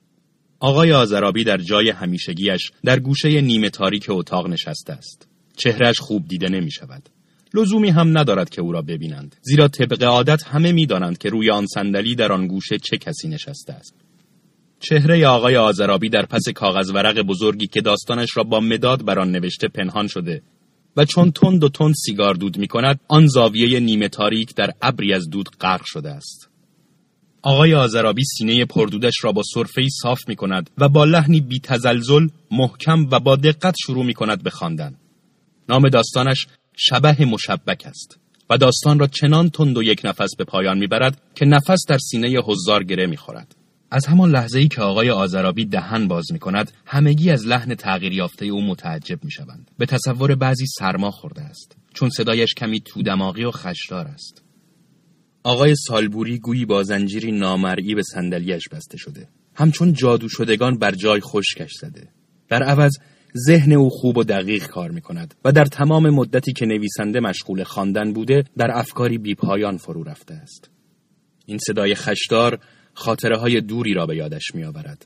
آقای آذرابی در جای همیشگیش در گوشه نیمه تاریک اتاق نشسته است. چهرهش خوب دیده نمی‌شود. لزومی هم ندارد که او را ببینند، زیرا طبق عادت همه می‌دانند که روی آن صندلی در آن گوشه چه کسی نشسته است. چهره آقای آذرابی در پس کاغذ ورق بزرگی که داستانش را با مداد بر آن نوشته پنهان شده و چون تند و تند سیگار دود می‌کند، آن زاویه نیمه تاریک در ابری از دود غرق شده است. آقای آذرابی سینه پردودش را با سرفه‌ای صاف می‌کند و با لحنی بی تزلزل، محکم و با دقت شروع می‌کند به خواندن. نام داستانش شبح مشبک است و داستان را چنان تند و یک نفس به پایان می‌برد که نفس در سینه حضار گره می‌خورد. از همان لحظه‌ای که آقای آذرابی دهن باز می‌کند، همگی از لحن تغییر یافته او متعجب می‌شوند. به تصور بعضی سرما خورده است، چون صدایش کمی تو دماغی و خشدار است. آقای سالبوری گویی با زنجیری نامرئی به صندلی‌اش بسته شده، همچون جادو شدگان بر جای خشکش زده. در عوض ذهن او خوب و دقیق کار می‌کند و در تمام مدتی که نویسنده مشغول خواندن بوده، در افکاری بی‌پایان فرو رفته است. این صدای خشدار خاطره‌های دوری را به یادش می‌آورد.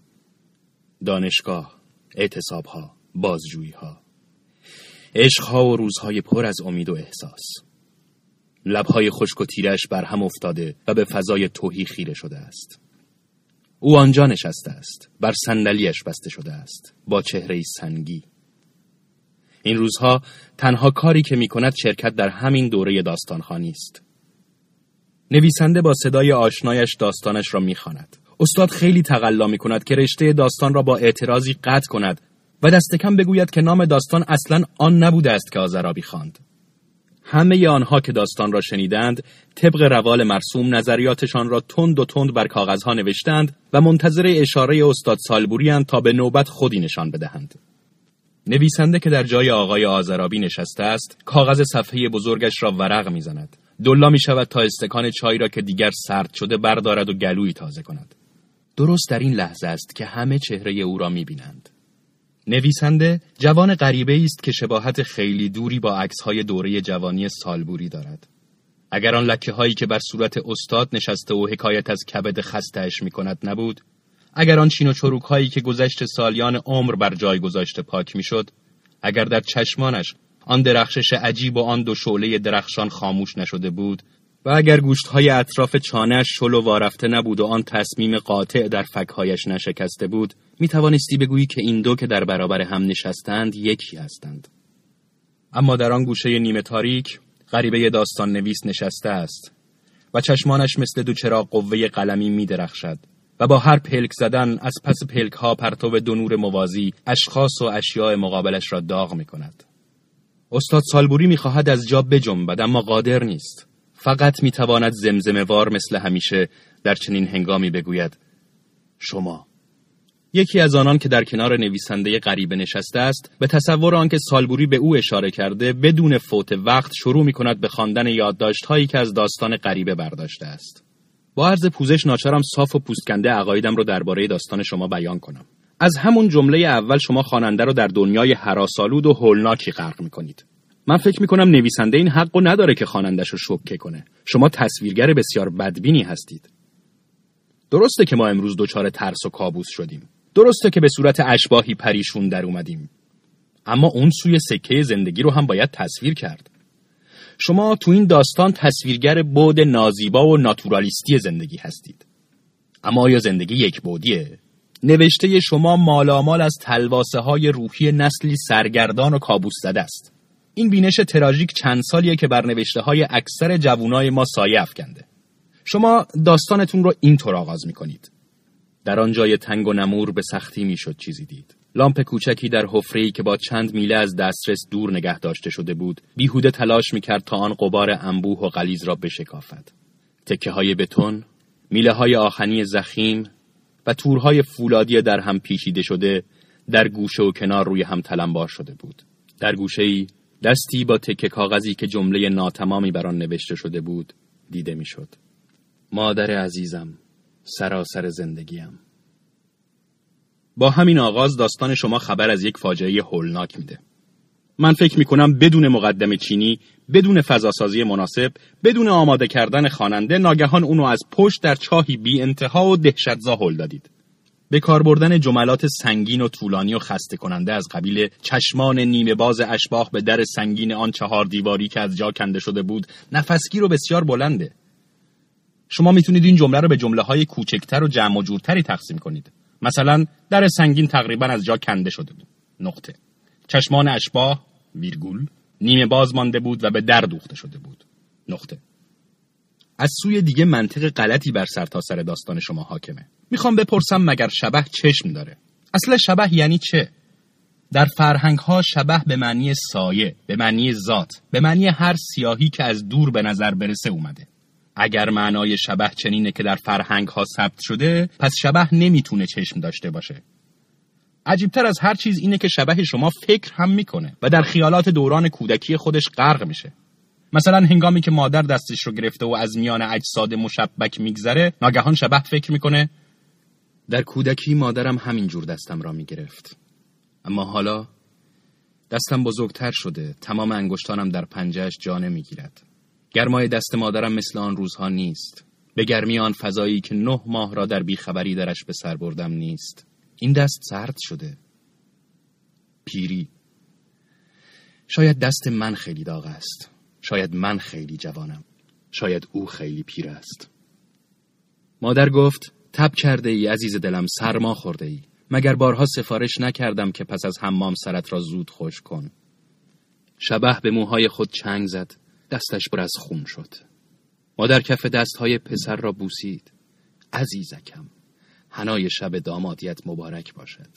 دانشگاه، اعتصاب‌ها، بازجویی‌ها، عشق‌ها و روزهای پر از امید و احساس. لب‌های خشک و تیرش بر هم افتاده و به فضای تهی خیره شده است. او آنجا نشسته است، بر صندلی‌اش بسته شده است، با چهره‌ای سنگی. این روزها تنها کاری که می‌کند شرکت در همین دوره داستانخوانی است. نویسنده با صدای آشنایش داستانش را می‌خواند. استاد خیلی تقلا می‌کند که رشته داستان را با اعتراضی قطع کند و دست کم بگوید که نام داستان اصلاً آن نبوده است که آذرابی خواند. همه آنها که داستان را شنیدند، طبق روال مرسوم نظریاتشان را تند و تند بر کاغذها نوشتند و منتظر اشاره استاد سالبوری اند تا به نوبت خودی نشان بدهند. نویسنده که در جای آقای آذرابی نشسته است، کاغذ صفحه بزرگش را ورق می‌زند. دلا می‌شود تا استکان چای را که دیگر سرد شده بردارد و گلویی تازه کند. درست در این لحظه است که همه چهره او را می‌بینند. نویسنده جوان غریبه‌ای است که شباهت خیلی دوری با عکس‌های دوره جوانی سالبوری دارد. اگر آن لکه‌هایی که بر صورت استاد نشسته و حکایت از کبد خسته‌اش می‌کند نبود، اگر آن چین و چروک‌هایی که گذشت سالیان عمر بر جای گذاشته پاک می‌شد، اگر در چشمانش آن درخشش عجیب و آن دو شعله درخشان خاموش نشده بود و اگر گوشت‌های اطراف چانه‌اش شل و وارفته نبود و آن تصمیم قاطع در فک‌هایش نشکسته بود، می توانستی بگویی که این دو که در برابر هم نشستند یکی هستند. اما در آن گوشه نیمه تاریک غریبه داستان نویس نشسته است و چشمانش مثل دو چراغ قوه قلمی می درخشد و با هر پلک زدن از پس پلک ها پرتو دو نور موازی اشخاص و اشیاء مقابلش را داغ می کند. استاد سالبوری می خواهد از جا بجنبد اما قادر نیست. فقط می تواند زمزمه وار مثل همیشه در چنین هنگامی بگوید شما. یکی از آنان که در کنار نویسنده غریبه نشسته است، به تصور آنکه سالبوری به او اشاره کرده، بدون فوت وقت شروع می کند به خواندن یادداشت‌هایی که از داستان غریبه برداشته است. با عرض پوزش ناچارم صاف و پوستکنده عقایدم رو درباره داستان شما بیان کنم. از همون جمله اول شما خواننده رو در دنیای هراس‌آلود و هولناکی غرق می‌کنید. من فکر می‌کنم نویسنده این حقو نداره که خواننده‌ش رو شوکه کنه. شما تصویرگر بسیار بدبینی هستید. درسته که ما امروز دچار ترس و کابوس شدیم. درسته که به صورت اشباحی پریشون در اومدیم. اما اون سوی سکه زندگی رو هم باید تصویر کرد. شما تو این داستان تصویرگر بعد نازیبا و ناتورالیستی زندگی هستید. اما آیا زندگی یک بعدیه؟ نوشته شما مالامال از تلواسه های روحی نسلی سرگردان و کابوس زده است. این بینش تراژیک چند سالیه که بر نوشته های اکثر جوانای ما سایه افکنده. شما داستانتون رو اینطور آغاز میکنید: در آن جای تنگ و نمور به سختی میشد چیزی دید. لامپ کوچکی در حفره‌ای که با چند میله از دسترس دور نگه داشته شده بود، بیهوده تلاش میکرد تا آن غبار انبوه و غلیظ را بشکافد. تکه های بتون، میله های آهنی ضخیم و تورهای فولادی در هم پیچیده شده در گوشه و کنار روی هم تلمبار شده بود. در گوشه‌ای دستی با تکه کاغذی که جمله ناتمامی بر آن نوشته شده بود دیده میشد: مادر عزیزم، سراسر زندگیم. با همین آغاز داستان شما خبر از یک فاجعه هولناک میده. من فکر میکنم بدون مقدمه چینی، بدون فضاسازی مناسب، بدون آماده کردن خواننده، ناگهان اونو از پشت در چاهی بی انتها و دهشتزا هل دادید. به کار بردن جملات سنگین و طولانی و خسته کننده از قبیل چشمان نیمه باز اشباح به در سنگین آن چهار دیواری که از جا کنده شده بود، نفسگیر و بسیار بلنده. شما میتونید این جمله رو به جمله‌های کوچکتر و جمع و جورتری تقسیم کنید. مثلا در سنگین تقریبا از جا کنده شده بود. نقطه. چشمان اشباح ویرگول نیمه باز مانده بود و به در دوخته شده بود. نقطه. از سوی دیگه منطق غلطی بر سر تا سر داستان شما حاکمه. میخوام بپرسم مگر شبح چشم داره؟ اصلا شبح یعنی چه؟ در فرهنگ ها شبح به معنی سایه، به معنی ذات، به معنی هر سیاهی که از دور به نظر برسه اومده. اگر معنای شبح چنینه که در فرهنگ ها ثبت شده، پس شبح نمیتونه چشم داشته باشه. عجیبتر از هر چیز اینه که شبح شما فکر هم میکنه و در خیالات دوران کودکی خودش غرق میشه. مثلا هنگامی که مادر دستش رو گرفته و از میان اجساد مشبک میگذره، ناگهان شبح فکر میکنه در کودکی مادرم همین جور دستم را میگرفت، اما حالا دستم بزرگتر شده، تمام انگشتانم در پنجهش جا نمیگیرد. گرمای دست مادرم مثل آن روزها نیست، به گرمی آن فضایی که نه ماه را در بیخبری درش به سر بردم نیست. این دست سرد شده. پیری. شاید دست من خیلی داغ است، شاید من خیلی جوانم، شاید او خیلی پیر است. مادر گفت تب کرده ای عزیز دلم، سرما خورده ای. مگر بارها سفارش نکردم که پس از حمام سرت را زود خشک کن. شبح به موهای خود چنگ زد، دستش پر از خون شد. مادر کف دستهای پسر را بوسید. عزیزکم، حنای شب دامادیت مبارک باشد.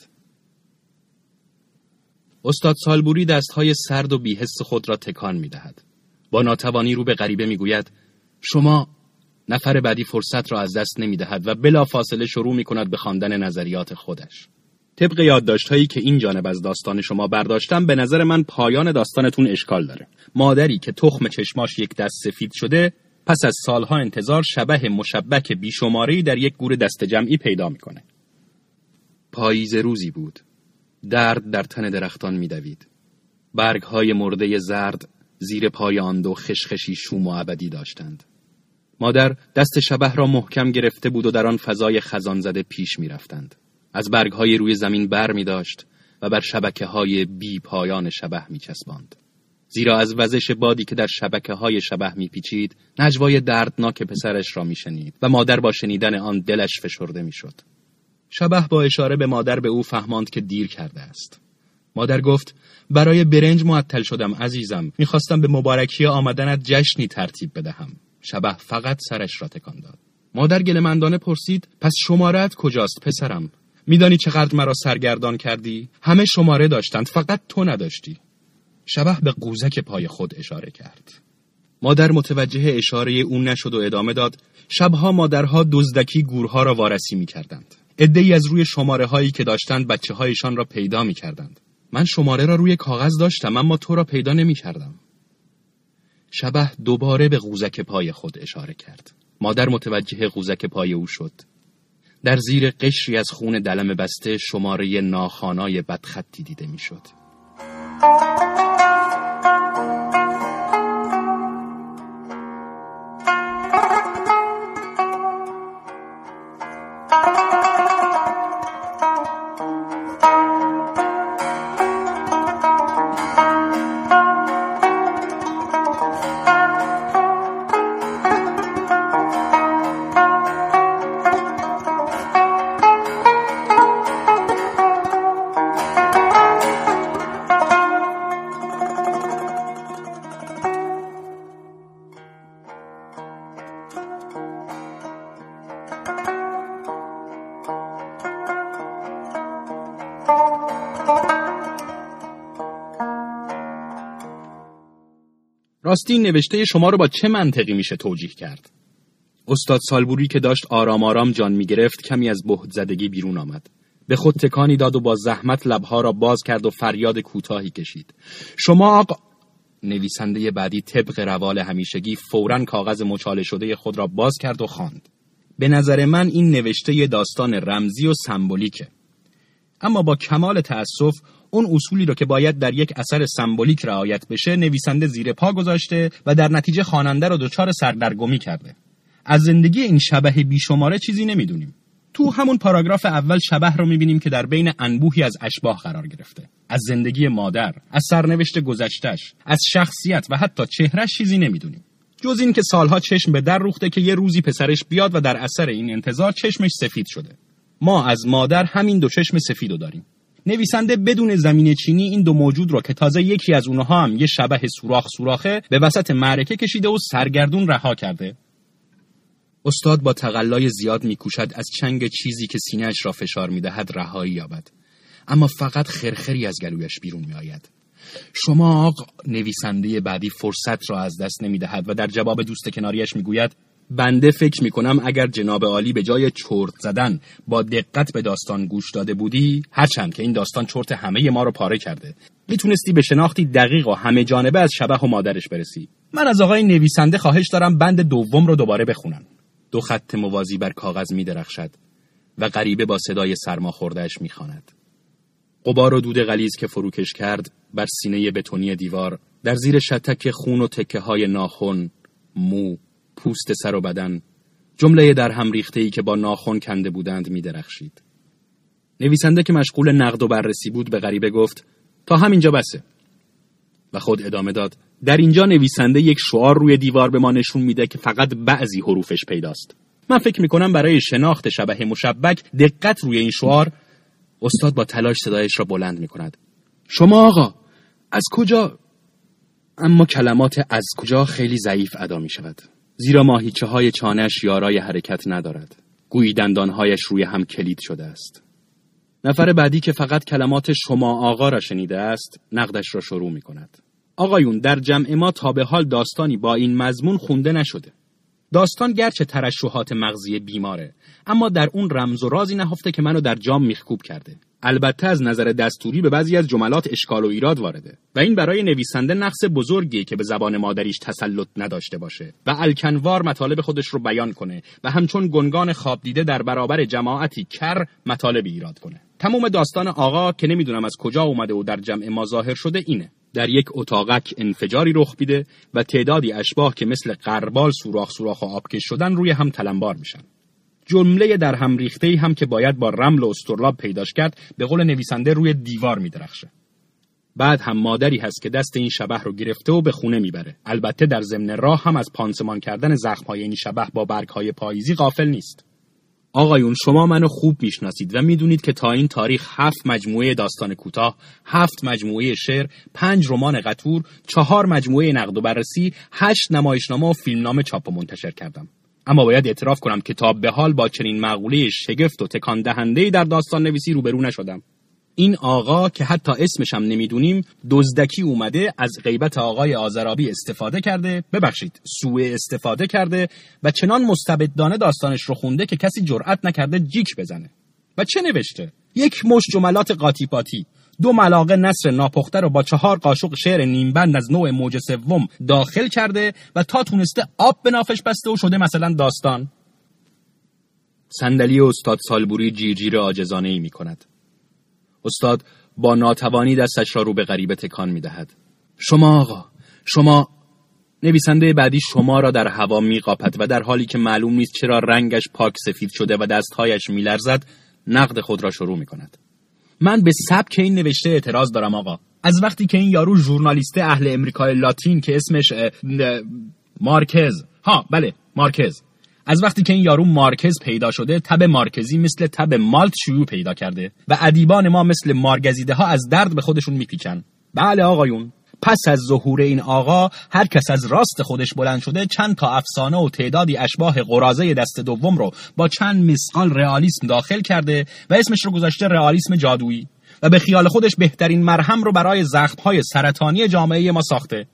استاد سالبوری دستهای سرد و بی‌حس خود را تکان می‌دهد. با ناتوانی رو به غریبه می‌گوید شما. نفر بعدی فرصت را از دست نمی‌دهد و بلا فاصله شروع می‌کند به خواندن نظریات خودش. طبق یادداشت‌هایی که این جانب از داستان شما برداشتم، به نظر من پایان داستانتون اشکال داره. مادری که تخم چشماش یک دست سفید شده، پس از سالها انتظار شبح مشبک بیشماری در یک گور دست جمعی پیدا می‌کنه. پاییز روزی بود. درد در تن درختان می‌دوید. برگ‌های مرده زرد زیر پای آن دو خشخشی شوم و ابدی داشتند. مادر دست شبح را محکم گرفته بود و در آن فضای خزان زده پیش می رفتند. از برگ‌های روی زمین بر می داشت و بر شبکه‌های بی پایان شبح می چسباند. زیرا از وزش بادی که در شبکه‌های شبح می پیچید، نجوای دردناک پسرش را می شنید و مادر با شنیدن آن دلش فشرده می شد. شبح با اشاره به مادر به او فهماند که دیر کرده است. مادر گفت برای برنج معطل شدم عزیزم، می خواستم به مبارکی آمدنت جشنی ترتیب بدهم. شبح فقط سرش را تکان داد. مادر گله‌مندانه پرسید پس شماره‌ات کجاست پسرم؟ میدانی چقدر مرا سرگردان کردی؟ همه شماره داشتند، فقط تو نداشتی. شبح به قوزک پای خود اشاره کرد. مادر متوجه اشاره او نشد و ادامه داد شبها مادرها دزدکی گورها را وارسی می‌کردند. عده‌ای از روی شماره‌هایی که داشتند بچه‌هایشان را پیدا می‌کردند. من شماره را روی کاغذ داشتم اما تو را پیدا نمی‌کردم. شبح دوباره به قوزک پای خود اشاره کرد. مادر متوجه قوزک پای او شد. در زیر قشری از خون دلم بسته شماره ناخوانای بدخطی دیده میشد. راستی این نوشته شما رو با چه منطقی میشه توجیه کرد؟ استاد سالبوری که داشت آرام آرام جان میگرفت کمی از بهت زدگی بیرون آمد. به خود تکانی داد و با زحمت لبها را باز کرد و فریاد کوتاهی کشید. شما آقا... نویسنده بعدی طبق روال همیشگی فوراً کاغذ مچاله شده خود را باز کرد و خواند. به نظر من این نوشته ی داستان رمزی و سمبولیکه. اما با کمال تأسف اون اصولی رو که باید در یک اثر سمبولیک رعایت بشه نویسنده زیر پا گذاشته و در نتیجه خواننده رو دچار سردرگمی کرده. از زندگی این شبح بیشماره چیزی نمیدونیم. تو همون پاراگراف اول شبح رو میبینیم که در بین انبوهی از اشباح قرار گرفته. از زندگی مادر، از سرنوشت گذشتش، از شخصیت و حتی چهرهش چیزی نمیدونیم. جز این که سالها چشم به در روخته که یه روزی پسرش بیاد و در اثر این انتظار چشمش سفید شده. ما از مادر همین دو چشم سفیدو داریم. نویسنده بدون زمینه چینی این دو موجود رو که تازه یکی از اونها هم یه شبح سوراخ سوراخه به وسط معرکه کشیده و سرگردون رها کرده. استاد با تقلای زیاد میکوشد از چنگ چیزی که سینه‌اش را فشار میدهد رهایی یابد، اما فقط خرخری از گلویش بیرون میآید. شما آقا، نویسنده بعدی فرصت را از دست نمیدهد و در جواب دوست کناریش میگوید بنده فکر میکنم اگر جناب عالی به جای چرت زدن با دقت به داستان گوش داده بودی، هرچند که این داستان چرت همه ما رو پاره کرده، میتونستی به شناختی دقیق و همه جانبه از شبح و مادرش برسی. من از آقای نویسنده خواهش دارم بند دوم رو دوباره بخونن. دو خط موازی بر کاغذ می درخشد و غریبه با صدای سرما خوردهش می خواند. غبار و دود غلیظ که فروکش کرد بر سینه بتونی دیوار، در زیر شتک خون و تکه های ناخن، مو، پوست سر و بدن، جمله در هم ریخته‌ای که با ناخن کنده بودند می درخشید. نویسنده که مشغول نقد و بررسی بود به غریبه گفت تا همینجا بسه و خود ادامه داد در اینجا نویسنده یک شعار روی دیوار به ما نشون میده که فقط بعضی حروفش پیداست. من فکر میکنم برای شناخت شبح مشبک دقت روی این شعار. استاد با تلاش صدایش را بلند میکند. شما آقا از کجا؟ اما کلمات از کجا خیلی ضعیف ادا میشود، زیرا ماهیچه های چانه‌اش یارای حرکت ندارد. گویی دندانهایش روی هم کلید شده است. نفر بعدی که فقط کلمات شما آقا را شنیده است نقدش را شروع میکند. آقایون، در جمع ما تا به حال داستانی با این مضمون خونده نشده. داستان گرچه ترشحات مغزی بیماره، اما در اون رمز و رازی نهفته که منو در جام میخکوب کرده. البته از نظر دستوری به بعضی از جملات اشکال و ایراد وارده و این برای نویسنده نقص بزرگیه که به زبان مادریش تسلط نداشته باشه و الکنوار مطالب خودش رو بیان کنه و همچون گنگان خواب دیده در برابر جماعتی کر مطالب ایراد کنه. تمام داستان آقا که نمیدونم از کجا اومده و در جمع ما ظاهر شده اینه: در یک اتاقک انفجاری رخ میده و تعدادی اشباح که مثل قربال سوراخ سوراخ و آبکش شدن روی هم تلمبار میشن. جمله در هم ریخته‌ای هم که باید با رمل و استرلاب پیداش کرد به قول نویسنده روی دیوار میدرخشه. بعد هم مادری هست که دست این شبح رو گرفته و به خونه میبره. البته در ضمن راه هم از پانسمان کردن زخم‌های این شبح با برگ‌های پاییزی غافل نیست. آقایون، شما منو خوب میشناسید و میدونید که تا این تاریخ هفت مجموعه داستان کوتاه، هفت مجموعه شعر، پنج رمان قطور، چهار مجموعه نقد و بررسی، هشت نمایشنامه و فیلمنامه چاپ و منتشر کردم. اما باید اعتراف کنم که تا به حال با چنین مقوله شگفت و تکان دهنده‌ای در داستان نویسی روبرو نشدم. این آقا که حتی اسمش هم نمیدونیم دزدکی اومده از غیبت آقای آذرابی استفاده کرده، ببخشید سوء استفاده کرده و چنان مستبدانه داستانش رو خونده که کسی جرئت نکرده جیک بزنه. و چه نوشته؟ یک مش جملات قاطی پاتی، دو ملاقه نثر ناپخته رو با چهار قاشق شعر نیمبند از نوع موج سوم داخل کرده و تا تونسته آب به نافش بسته و شده مثلا داستان. صندلی استاد سالبوری جیرجیر عاجزانه‌ای می‌کند. استاد با ناتوانی دستش را رو به غریبه تکان می‌دهد. شما آقا، شما. نویسنده بعدی شما را در هوا می‌قاپد و در حالی که معلوم نیست چرا رنگش پاک سفید شده و دستهایش می‌لرزد نقد خود را شروع می‌کند. من به سبک این نوشته اعتراض دارم آقا. از وقتی که این یارو ژورنالیست اهل امریکای لاتین که اسمش مارکز، ها بله مارکز، از وقتی که این یارو مارکز پیدا شده تب مارکزی مثل تب مالت شیوع پیدا کرده و ادیبان ما مثل مارگزیده ها از درد به خودشون میپیچن. بله آقایون، پس از ظهور این آقا هر کس از راست خودش بلند شده چند تا افسانه و تعدادی اشباح قراضه دست دوم رو با چند مسقال رئالیسم داخل کرده و اسمش رو گذاشته رئالیسم جادویی و به خیال خودش بهترین مرهم رو برای زخم‌های سرطانی جامعه ما ساخته.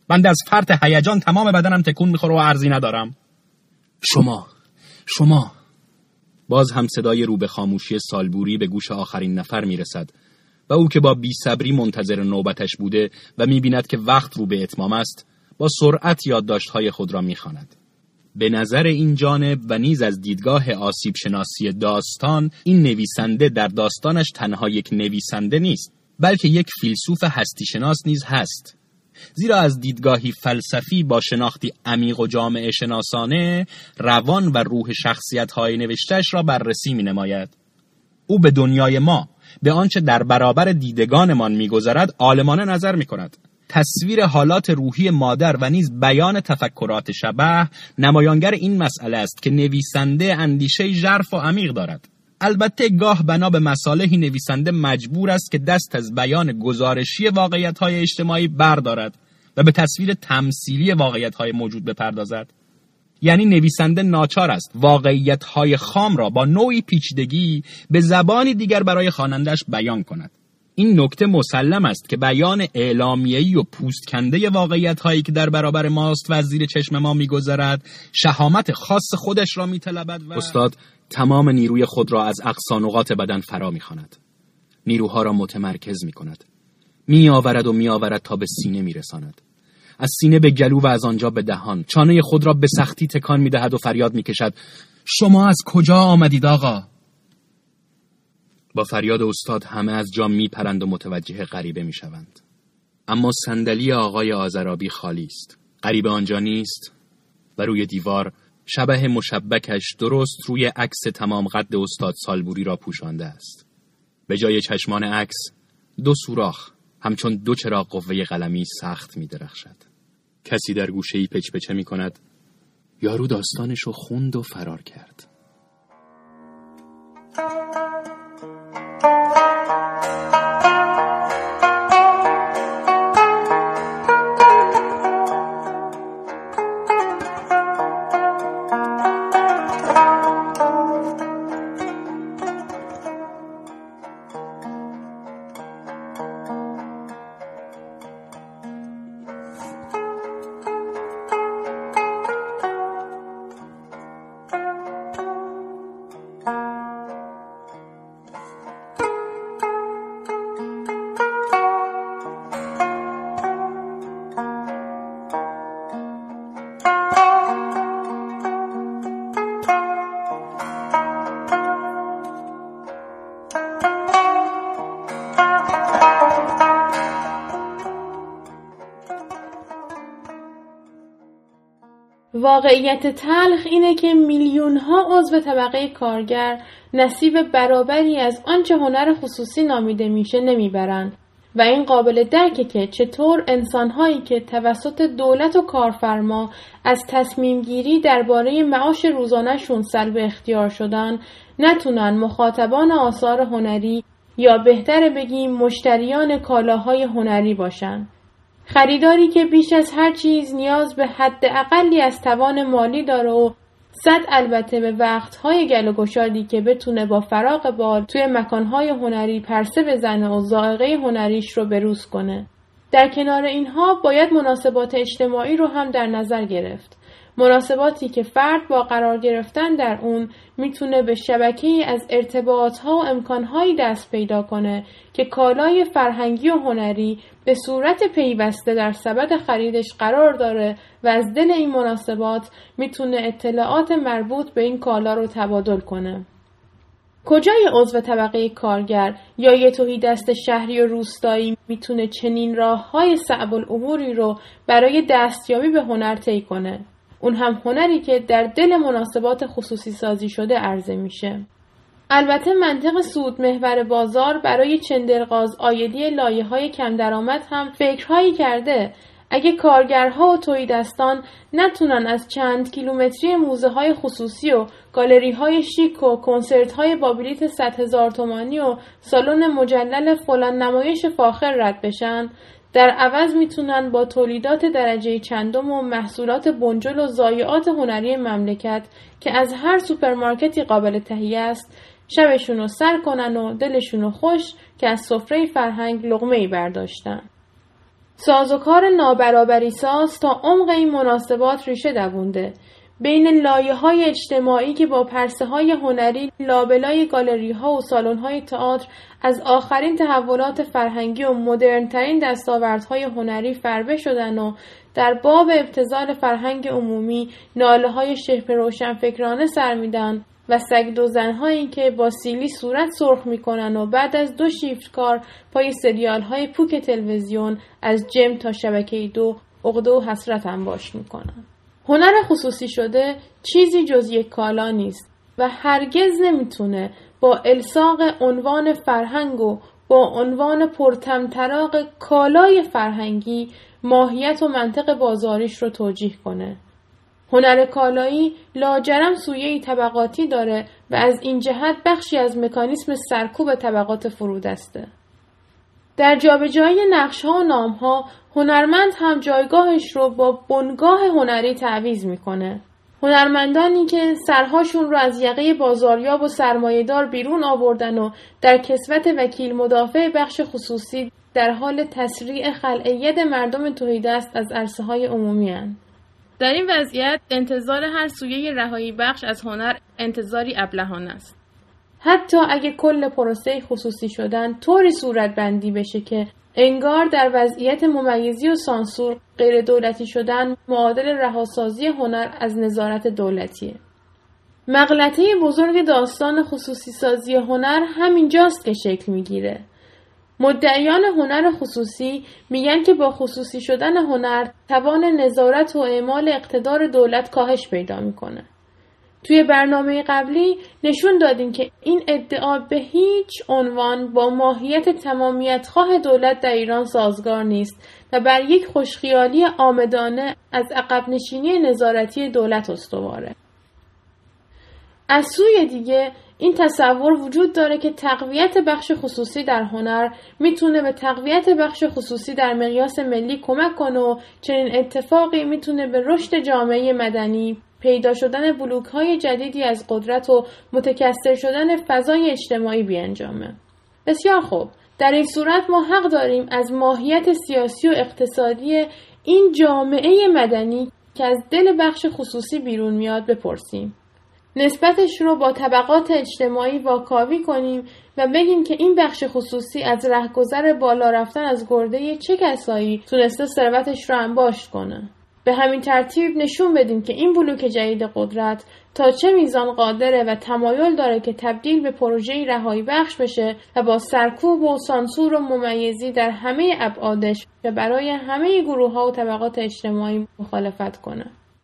بنده از فرط هیجان تمام بدنم تکون میخوره و ارزی ندارم. شما شما باز هم صدای رو به خاموشی سالبوری به گوش آخرین نفر میرسد و او که با بی‌صبری منتظر نوبتش بوده و میبیند که وقت رو به اتمام است، با سرعت یادداشت‌های خود را میخواند. به نظر این جانب و نیز از دیدگاه آسیب شناسی داستان، این نویسنده در داستانش تنها یک نویسنده نیست، بلکه یک فیلسوف هستی شناس نیز هست. زیرا از دیدگاهی فلسفی با شناختی عمیق و جامعه شناسانه، روان و روح شخصیت‌های نوشته‌اش را بررسی می‌نماید. او به دنیای ما، به آنچه در برابر دیدگانمان می‌گذرد، عالمانه نظر می‌کند. تصویر حالات روحی مادر و نیز بیان تفکرات شبح نمایانگر این مسئله است که نویسنده اندیشه ژرف و عمیق دارد. البته گاه بنا به مصالحی نویسنده مجبور است که دست از بیان گزارشی واقعیت‌های اجتماعی بردارد و به تصویر تمثیلی واقعیت‌های موجود بپردازد. یعنی نویسنده ناچار است واقعیت‌های خام را با نوعی پیچیدگی به زبانی دیگر برای خواننده‌اش بیان کند. این نکته مسلم است که بیان اعلامیه‌ای و پوستکنده واقعیت‌هایی که در برابر ماست و از زیر چشم ما می‌گذرد، شهامت خاص خودش را می‌طلبد و استاد تمام نیروی خود را از اقصا نقاط بدن فرا می‌خواند. نیروها را متمرکز می‌کند. می‌آورد و می‌آورد تا به سینه می‌رساند. از سینه به گلو و از آنجا به دهان. چانه خود را به سختی تکان می‌دهد و فریاد می‌کشد: شما از کجا آمدید آقا؟ با فریاد استاد همه از جا میپرند و متوجه غریبه میشوند. اما صندلی آقای آذرابی خالی است. غریبه آنجا نیست و روی دیوار شبح مشبکش درست روی عکس تمام قد استاد سالبوری را پوشانده است. به جای چشمان عکس دو سوراخ همچون دو چراغ قوه قلمی سخت میدرخشد. کسی در گوشه‌ای پچ پچه میکند: یارو داستانشو خوند و فرار کرد. واقعیت تلخ اینه که میلیون ها عضو طبقه کارگر نصیب برابری از آنچه هنر خصوصی نامیده میشه نمیبرن و این قابل درکه که چطور انسانهایی که توسط دولت و کارفرما از تصمیم گیری درباره معاش روزانه‌شون سلب اختیار شدن نتونن مخاطبان آثار هنری یا بهتر بگیم مشتریان کالاهای هنری باشن. خریداری که بیش از هر چیز نیاز به حد اقلی از توان مالی داره و صد البته به وقتهای گل و گشادی که بتونه با فراغ بال توی مکانهای هنری پرسه بزنه و ذائقه هنریش رو بروز کنه. در کنار اینها باید مناسبات اجتماعی رو هم در نظر گرفت. مناسباتی که فرد با قرار گرفتن در اون میتونه به شبکه‌ای از ارتباطها و امکانهایی دست پیدا کنه که کالای فرهنگی و هنری به صورت پیوسته در سبد خریدش قرار داره و از دل این مناسبات میتونه اطلاعات مربوط به این کالا رو تبادل کنه. کجای عضو طبقه کارگر یا یه تهیدست شهری و روستایی میتونه چنین راه‌های صعب العبوری رو برای دستیابی به هنر طی کنه؟ اون هم هنری که در دل مناسبات خصوصی سازی شده عرضه میشه. البته منطق سود محور بازار برای چندرغاز آیدی لایه‌های کم درآمد هم فکرهایی کرده. اگه کارگرها و تهیدستان نتونن از چند کیلومتری موزه های خصوصی و گالری های شیک و کنسرت های با بلیت صد هزار تومانی و سالن مجلل فلان نمایش فاخر رد بشن، در عوض میتونن با تولیدات درجه چندم و محصولات بنجل و ضایعات هنری مملکت که از هر سوپرمارکتی قابل تهیه است شبشون رو سر کنن و دلشون رو خوش که از سفره فرهنگ لقمه‌ای برداشتن. سازوکار نابرابری ساز تا عمق این مناسبات ریشه دوونده. بین لایه‌های اجتماعی که با پرسه‌های هنری لابلای گالری‌ها و سالن‌های تئاتر از آخرین تحولات فرهنگی و مدرن‌ترین دستاوردهای هنری فربه شدن و در باب ابتذال فرهنگ عمومی ناله‌های شبه روشنفکرانه سر میدن و سگ دو زن‌هایی که با سیلی صورت سرخ میکنن و بعد از دو شیفت کار پای سریال‌های پوک تلویزیون از جم تا شبکه دو عقده و حسرت انباش میکنن. هنر خصوصی شده چیزی جز یک کالا نیست و هرگز نمیتونه با الصاق عنوان فرهنگ و با عنوان پرطمطراق کالای فرهنگی ماهیت و منطق بازاریش رو توجیه کنه. هنر کالایی لاجرم سویه‌ای طبقاتی داره و از این جهت بخشی از مکانیسم سرکوب طبقات فرودسته. در جابجایی نقش‌ها و نام‌ها هنرمند هم جایگاهش رو با بنگاه هنری تعویض میکنه. هنرمندانی که سرهاشون رو از یقه بازاریاب و سرمایه‌دار بیرون آوردن و در کسوت وکیل مدافع بخش خصوصی در حال تسریع خلع ید مردم تهیدست از عرصه‌های عمومی هستند. در این وضعیت انتظار هر سویه رهایی بخش از هنر انتظاری ابلهانه است. حتی اگه کل پروسه خصوصی شدن طوری صورت بندی بشه که انگار در وضعیت ممیزی و سانسور غیر دولتی شدن معادل رهاسازی هنر از نظارت دولتیه. مغلطه بزرگ داستان خصوصی سازی هنر همینجاست که شکل میگیره. مدعیان هنر خصوصی میگن که با خصوصی شدن هنر توان نظارت و اعمال اقتدار دولت کاهش پیدا میکنه. توی برنامه قبلی نشون دادیم که این ادعا به هیچ عنوان با ماهیت تمامیت‌خواه دولت در ایران سازگار نیست و بر یک خوشخیالی عامدانه از عقب نشینی نظارتی دولت استواره. از سوی دیگه این تصور وجود داره که تقویت بخش خصوصی در هنر میتونه به تقویت بخش خصوصی در مقیاس ملی کمک کنه و چنین اتفاقی میتونه به رشد جامعه مدنی، پیدا شدن بلوک‌های جدیدی از قدرت و متکثر شدن فضای اجتماعی بیانجامه. بسیار خوب، در این صورت ما حق داریم از ماهیت سیاسی و اقتصادی این جامعه مدنی که از دل بخش خصوصی بیرون میاد بپرسیم. نسبتش رو با طبقات اجتماعی واکاوی کنیم و بگیم که این بخش خصوصی از رهگذر بالا رفتن از گرده چه کسایی تونسته ثروتش رو انباشت کنه. به همین ترتیب نشون بدیم که این بلوک جدید قدرت تا چه میزان قادره و تمایل داره که تبدیل به پروژه‌ای رهایی بخش بشه و با سرکوب و سانسور و ممیزی در همه ابعادش و برای همه گروه‌ها و طبقات اجتماعی مخالفت کنه.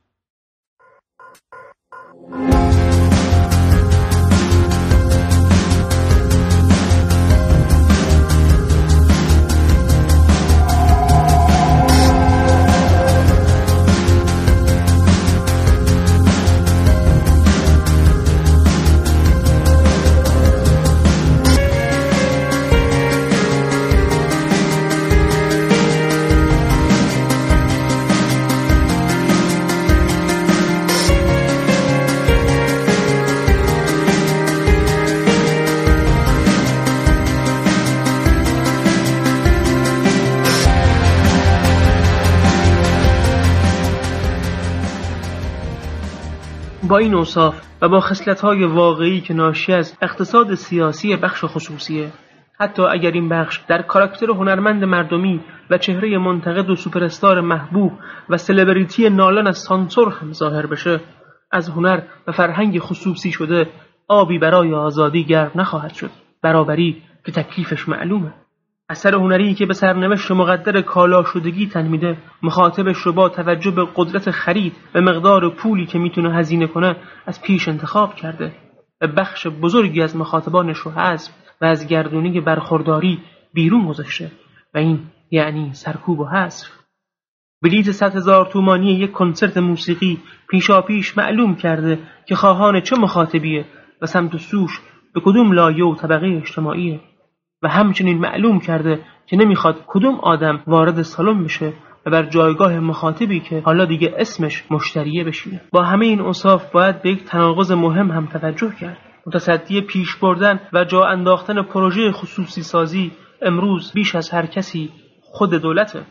با این اوصاف و با خصلت‌های واقعی که ناشی از اقتصاد سیاسی بخش خصوصیه، حتی اگر این بخش در کاراکتر هنرمند مردمی و چهره منتقد و سوپرستار محبوب و سلبریتی نالان از سانسور هم ظاهر بشه، از هنر و فرهنگ خصوصی شده آبی برای آزادی گرم نخواهد شد. برابری که تکلیفش معلومه. اثر هنری که به سرنوشت مقدر کالا شدگی تن میده، مخاطبش رو با توجه به قدرت خرید و مقدار پولی که میتونه هزینه کنه از پیش انتخاب کرده و بخش بزرگی از مخاطبانش رو حذف و از گردونی برخورداری بیرون گذاشته و این یعنی سرکوب و حذف. بلیت صد هزار تومانی یک کنسرت موسیقی پیشا پیش معلوم کرده که خواهان چه مخاطبیه و سمت و سوش به کدوم لایه و طبقه اجتماعیه و همچنین معلوم کرده که نمیخواد کدوم آدم وارد سالن بشه و بر جایگاه مخاطبی که حالا دیگه اسمش مشتریه بشینه. با همه این اوصاف باید به یک تناقض مهم هم توجه کرد. متصدی پیش بردن و جا انداختن پروژه خصوصی سازی امروز بیش از هر کسی خود دولته.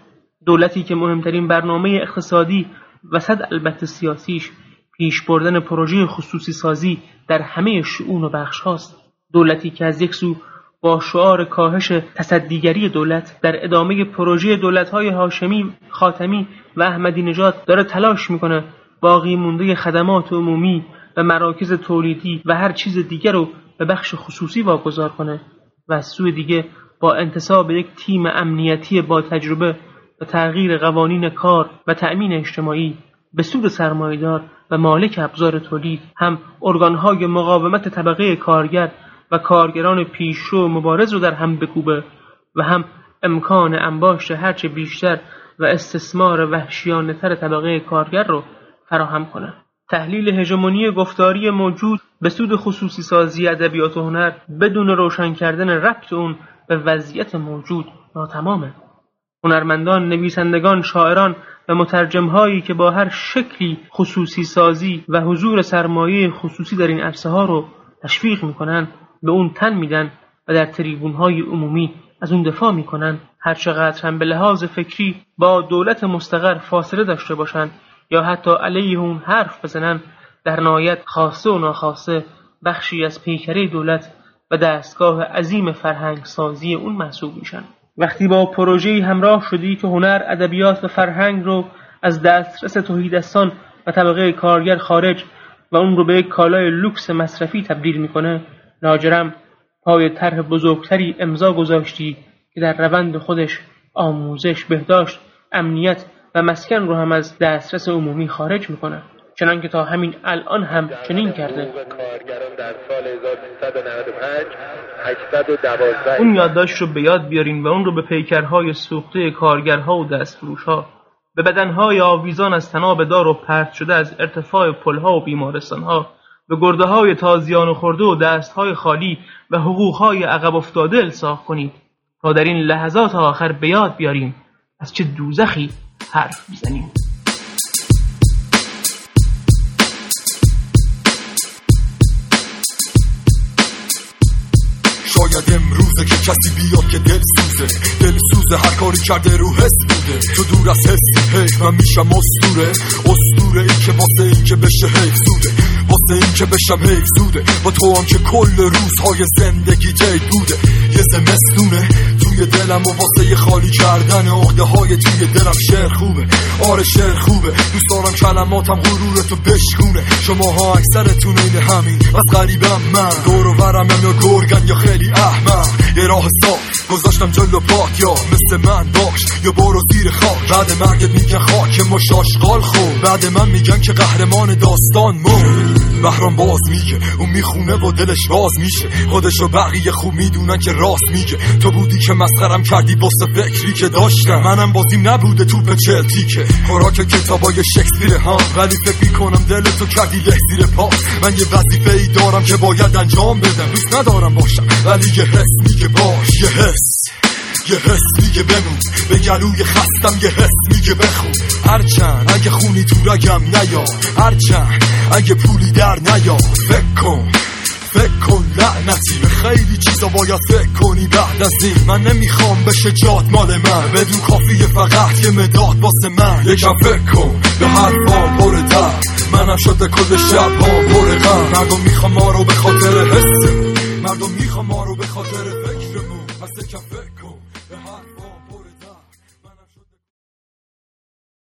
دولتی که مهمترین برنامه اقتصادی و صد البته سیاسیش پیش بردن پروژه خصوصی سازی در همه شؤون و بخش هاست. دولتی که از یک سو با شعار کاهش تصدیگری دولت در ادامه پروژه دولت‌های هاشمی، خاتمی و احمدی نژاد داره تلاش میکنه باقی مونده خدمات عمومی و مراکز تولیدی و هر چیز دیگر رو به بخش خصوصی واگذار کنه و از سوی دیگه با انتصاب یک تیم امنیتی با تجربه و تغییر قوانین کار و تأمین اجتماعی به سود سرمایه‌دار و مالک ابزار تولید هم ارگان‌های مقاومت طبقه کارگر و کارگران پیشرو مبارز رو در هم بکوبه و هم امکان انباشت هرچه بیشتر و استثمار وحشیانه تر طبقه کارگر رو فراهم کنه. تحلیل هژمونی گفتاری موجود به سود خصوصی سازی ادبیات و هنر بدون روشن کردن ربط اون به وضعیت موجود ناتمامه. هنرمندان، نویسندگان، شاعران و مترجم‌هایی که با هر شکلی خصوصی سازی و حضور سرمایه خصوصی در این عرصه ها رو تشویق میکنن، به اون تن میدن و در تریبون‌های عمومی از اون دفاع میکنن، هر چقدر هم به لحاظ فکری با دولت مستقر فاصله داشته باشن یا حتی علیه اون حرف بزنن، در نهایت خاصه و ناخواسته بخشی از پیکره دولت و دستگاه عظیم فرهنگ سازی اون محسوب میشن. وقتی با پروژه‌ای همراه شدی که هنر، ادبیات و فرهنگ رو از دسترس تهیدستان و طبقه کارگر خارج و اون رو به یک کالای لوکس مصرفی تبدیل میکنه، لاجرم پای طرح بزرگتری امضا گذاشتی که در روند خودش آموزش، بهداشت، امنیت و مسکن رو هم از دسترس عمومی خارج میکنه، چنان که تا همین الان هم چنین کرده. اون یادداشت رو به یاد بیارین و اون رو به پیکرهای سوخته کارگرها و دستفروشها، به بدنهای آویزان از طناب دار و پرت شده از ارتفاع پلها و بیمارستانها، به گرده‌های تازیان و خورده و دستهای خالی و حقوقهای عقب افتاده الساق کنید تا در این لحظات آخر به یاد بیاریم از چه دوزخی حرف میزنیم. شاید امروزه که کسی بیاد که دل سوزه، دل سوزه هر کاری کرده رو حس بوده، تو دور از حسی هی من میشم اسطوره، اسطوره ای که واسه این که بشه حیف زوده، واسه این که بشم حیف زوده، با تو هم که کل روزهای زندگی جید بوده، یه زمستونه توی دلم و واسه یه خالی کردن عقده های توی دلم. شعر خوبه، آره شعر خوبه، دوست دارم کلماتم غرورتو بشکونه، شماها اکثرتون این همین، از غریبم من، دور و برمم یا گرگن یا خیلی احمق، یه راه صاف گذاشتم جلو پاک، یا مثل من باش یا برو زیر خاک، بعد مرگت میگن خاک ماش آشغال خور، بعد من میگن که قهرمان داستان مرد. بهرام باز میگه اون میخونه و دلش باز میشه، خودشو بقیه خوب میدونن که راست میگه، تو بودی که مسخرم کردی واسه فکری که داشتم، منم بازیم نبوده توپ چلتی که خوراک کتابای شکسپیر هم، ولی فکر میکنم دلتو کردی له زیر پا، من یه وظیفه ای دارم که باید انجام بدم، دوست ندارم باشم ولی یه حس میگه باش، یه حس یه حس میگه بمون، به گلوی خستم یه حس میگه بخون، هرچند اگه خونی تو رگم نیا، هرچند اگه پولی در نیا، فکر کن فکر کن لعنتی، به خیلی چیزا باید فکر کنی بعد از این، من نمیخوام بشه جات مال من، بدون کافیه فقط یه مداد واسه من، یکم فکر کن به حرفام پر درد، منم شده کل شب ها پر غم، مردم میخوام ما رو به خاطر حسمون، مردم میخوام ما رو به خاطر فکرمون، پس یکم فکر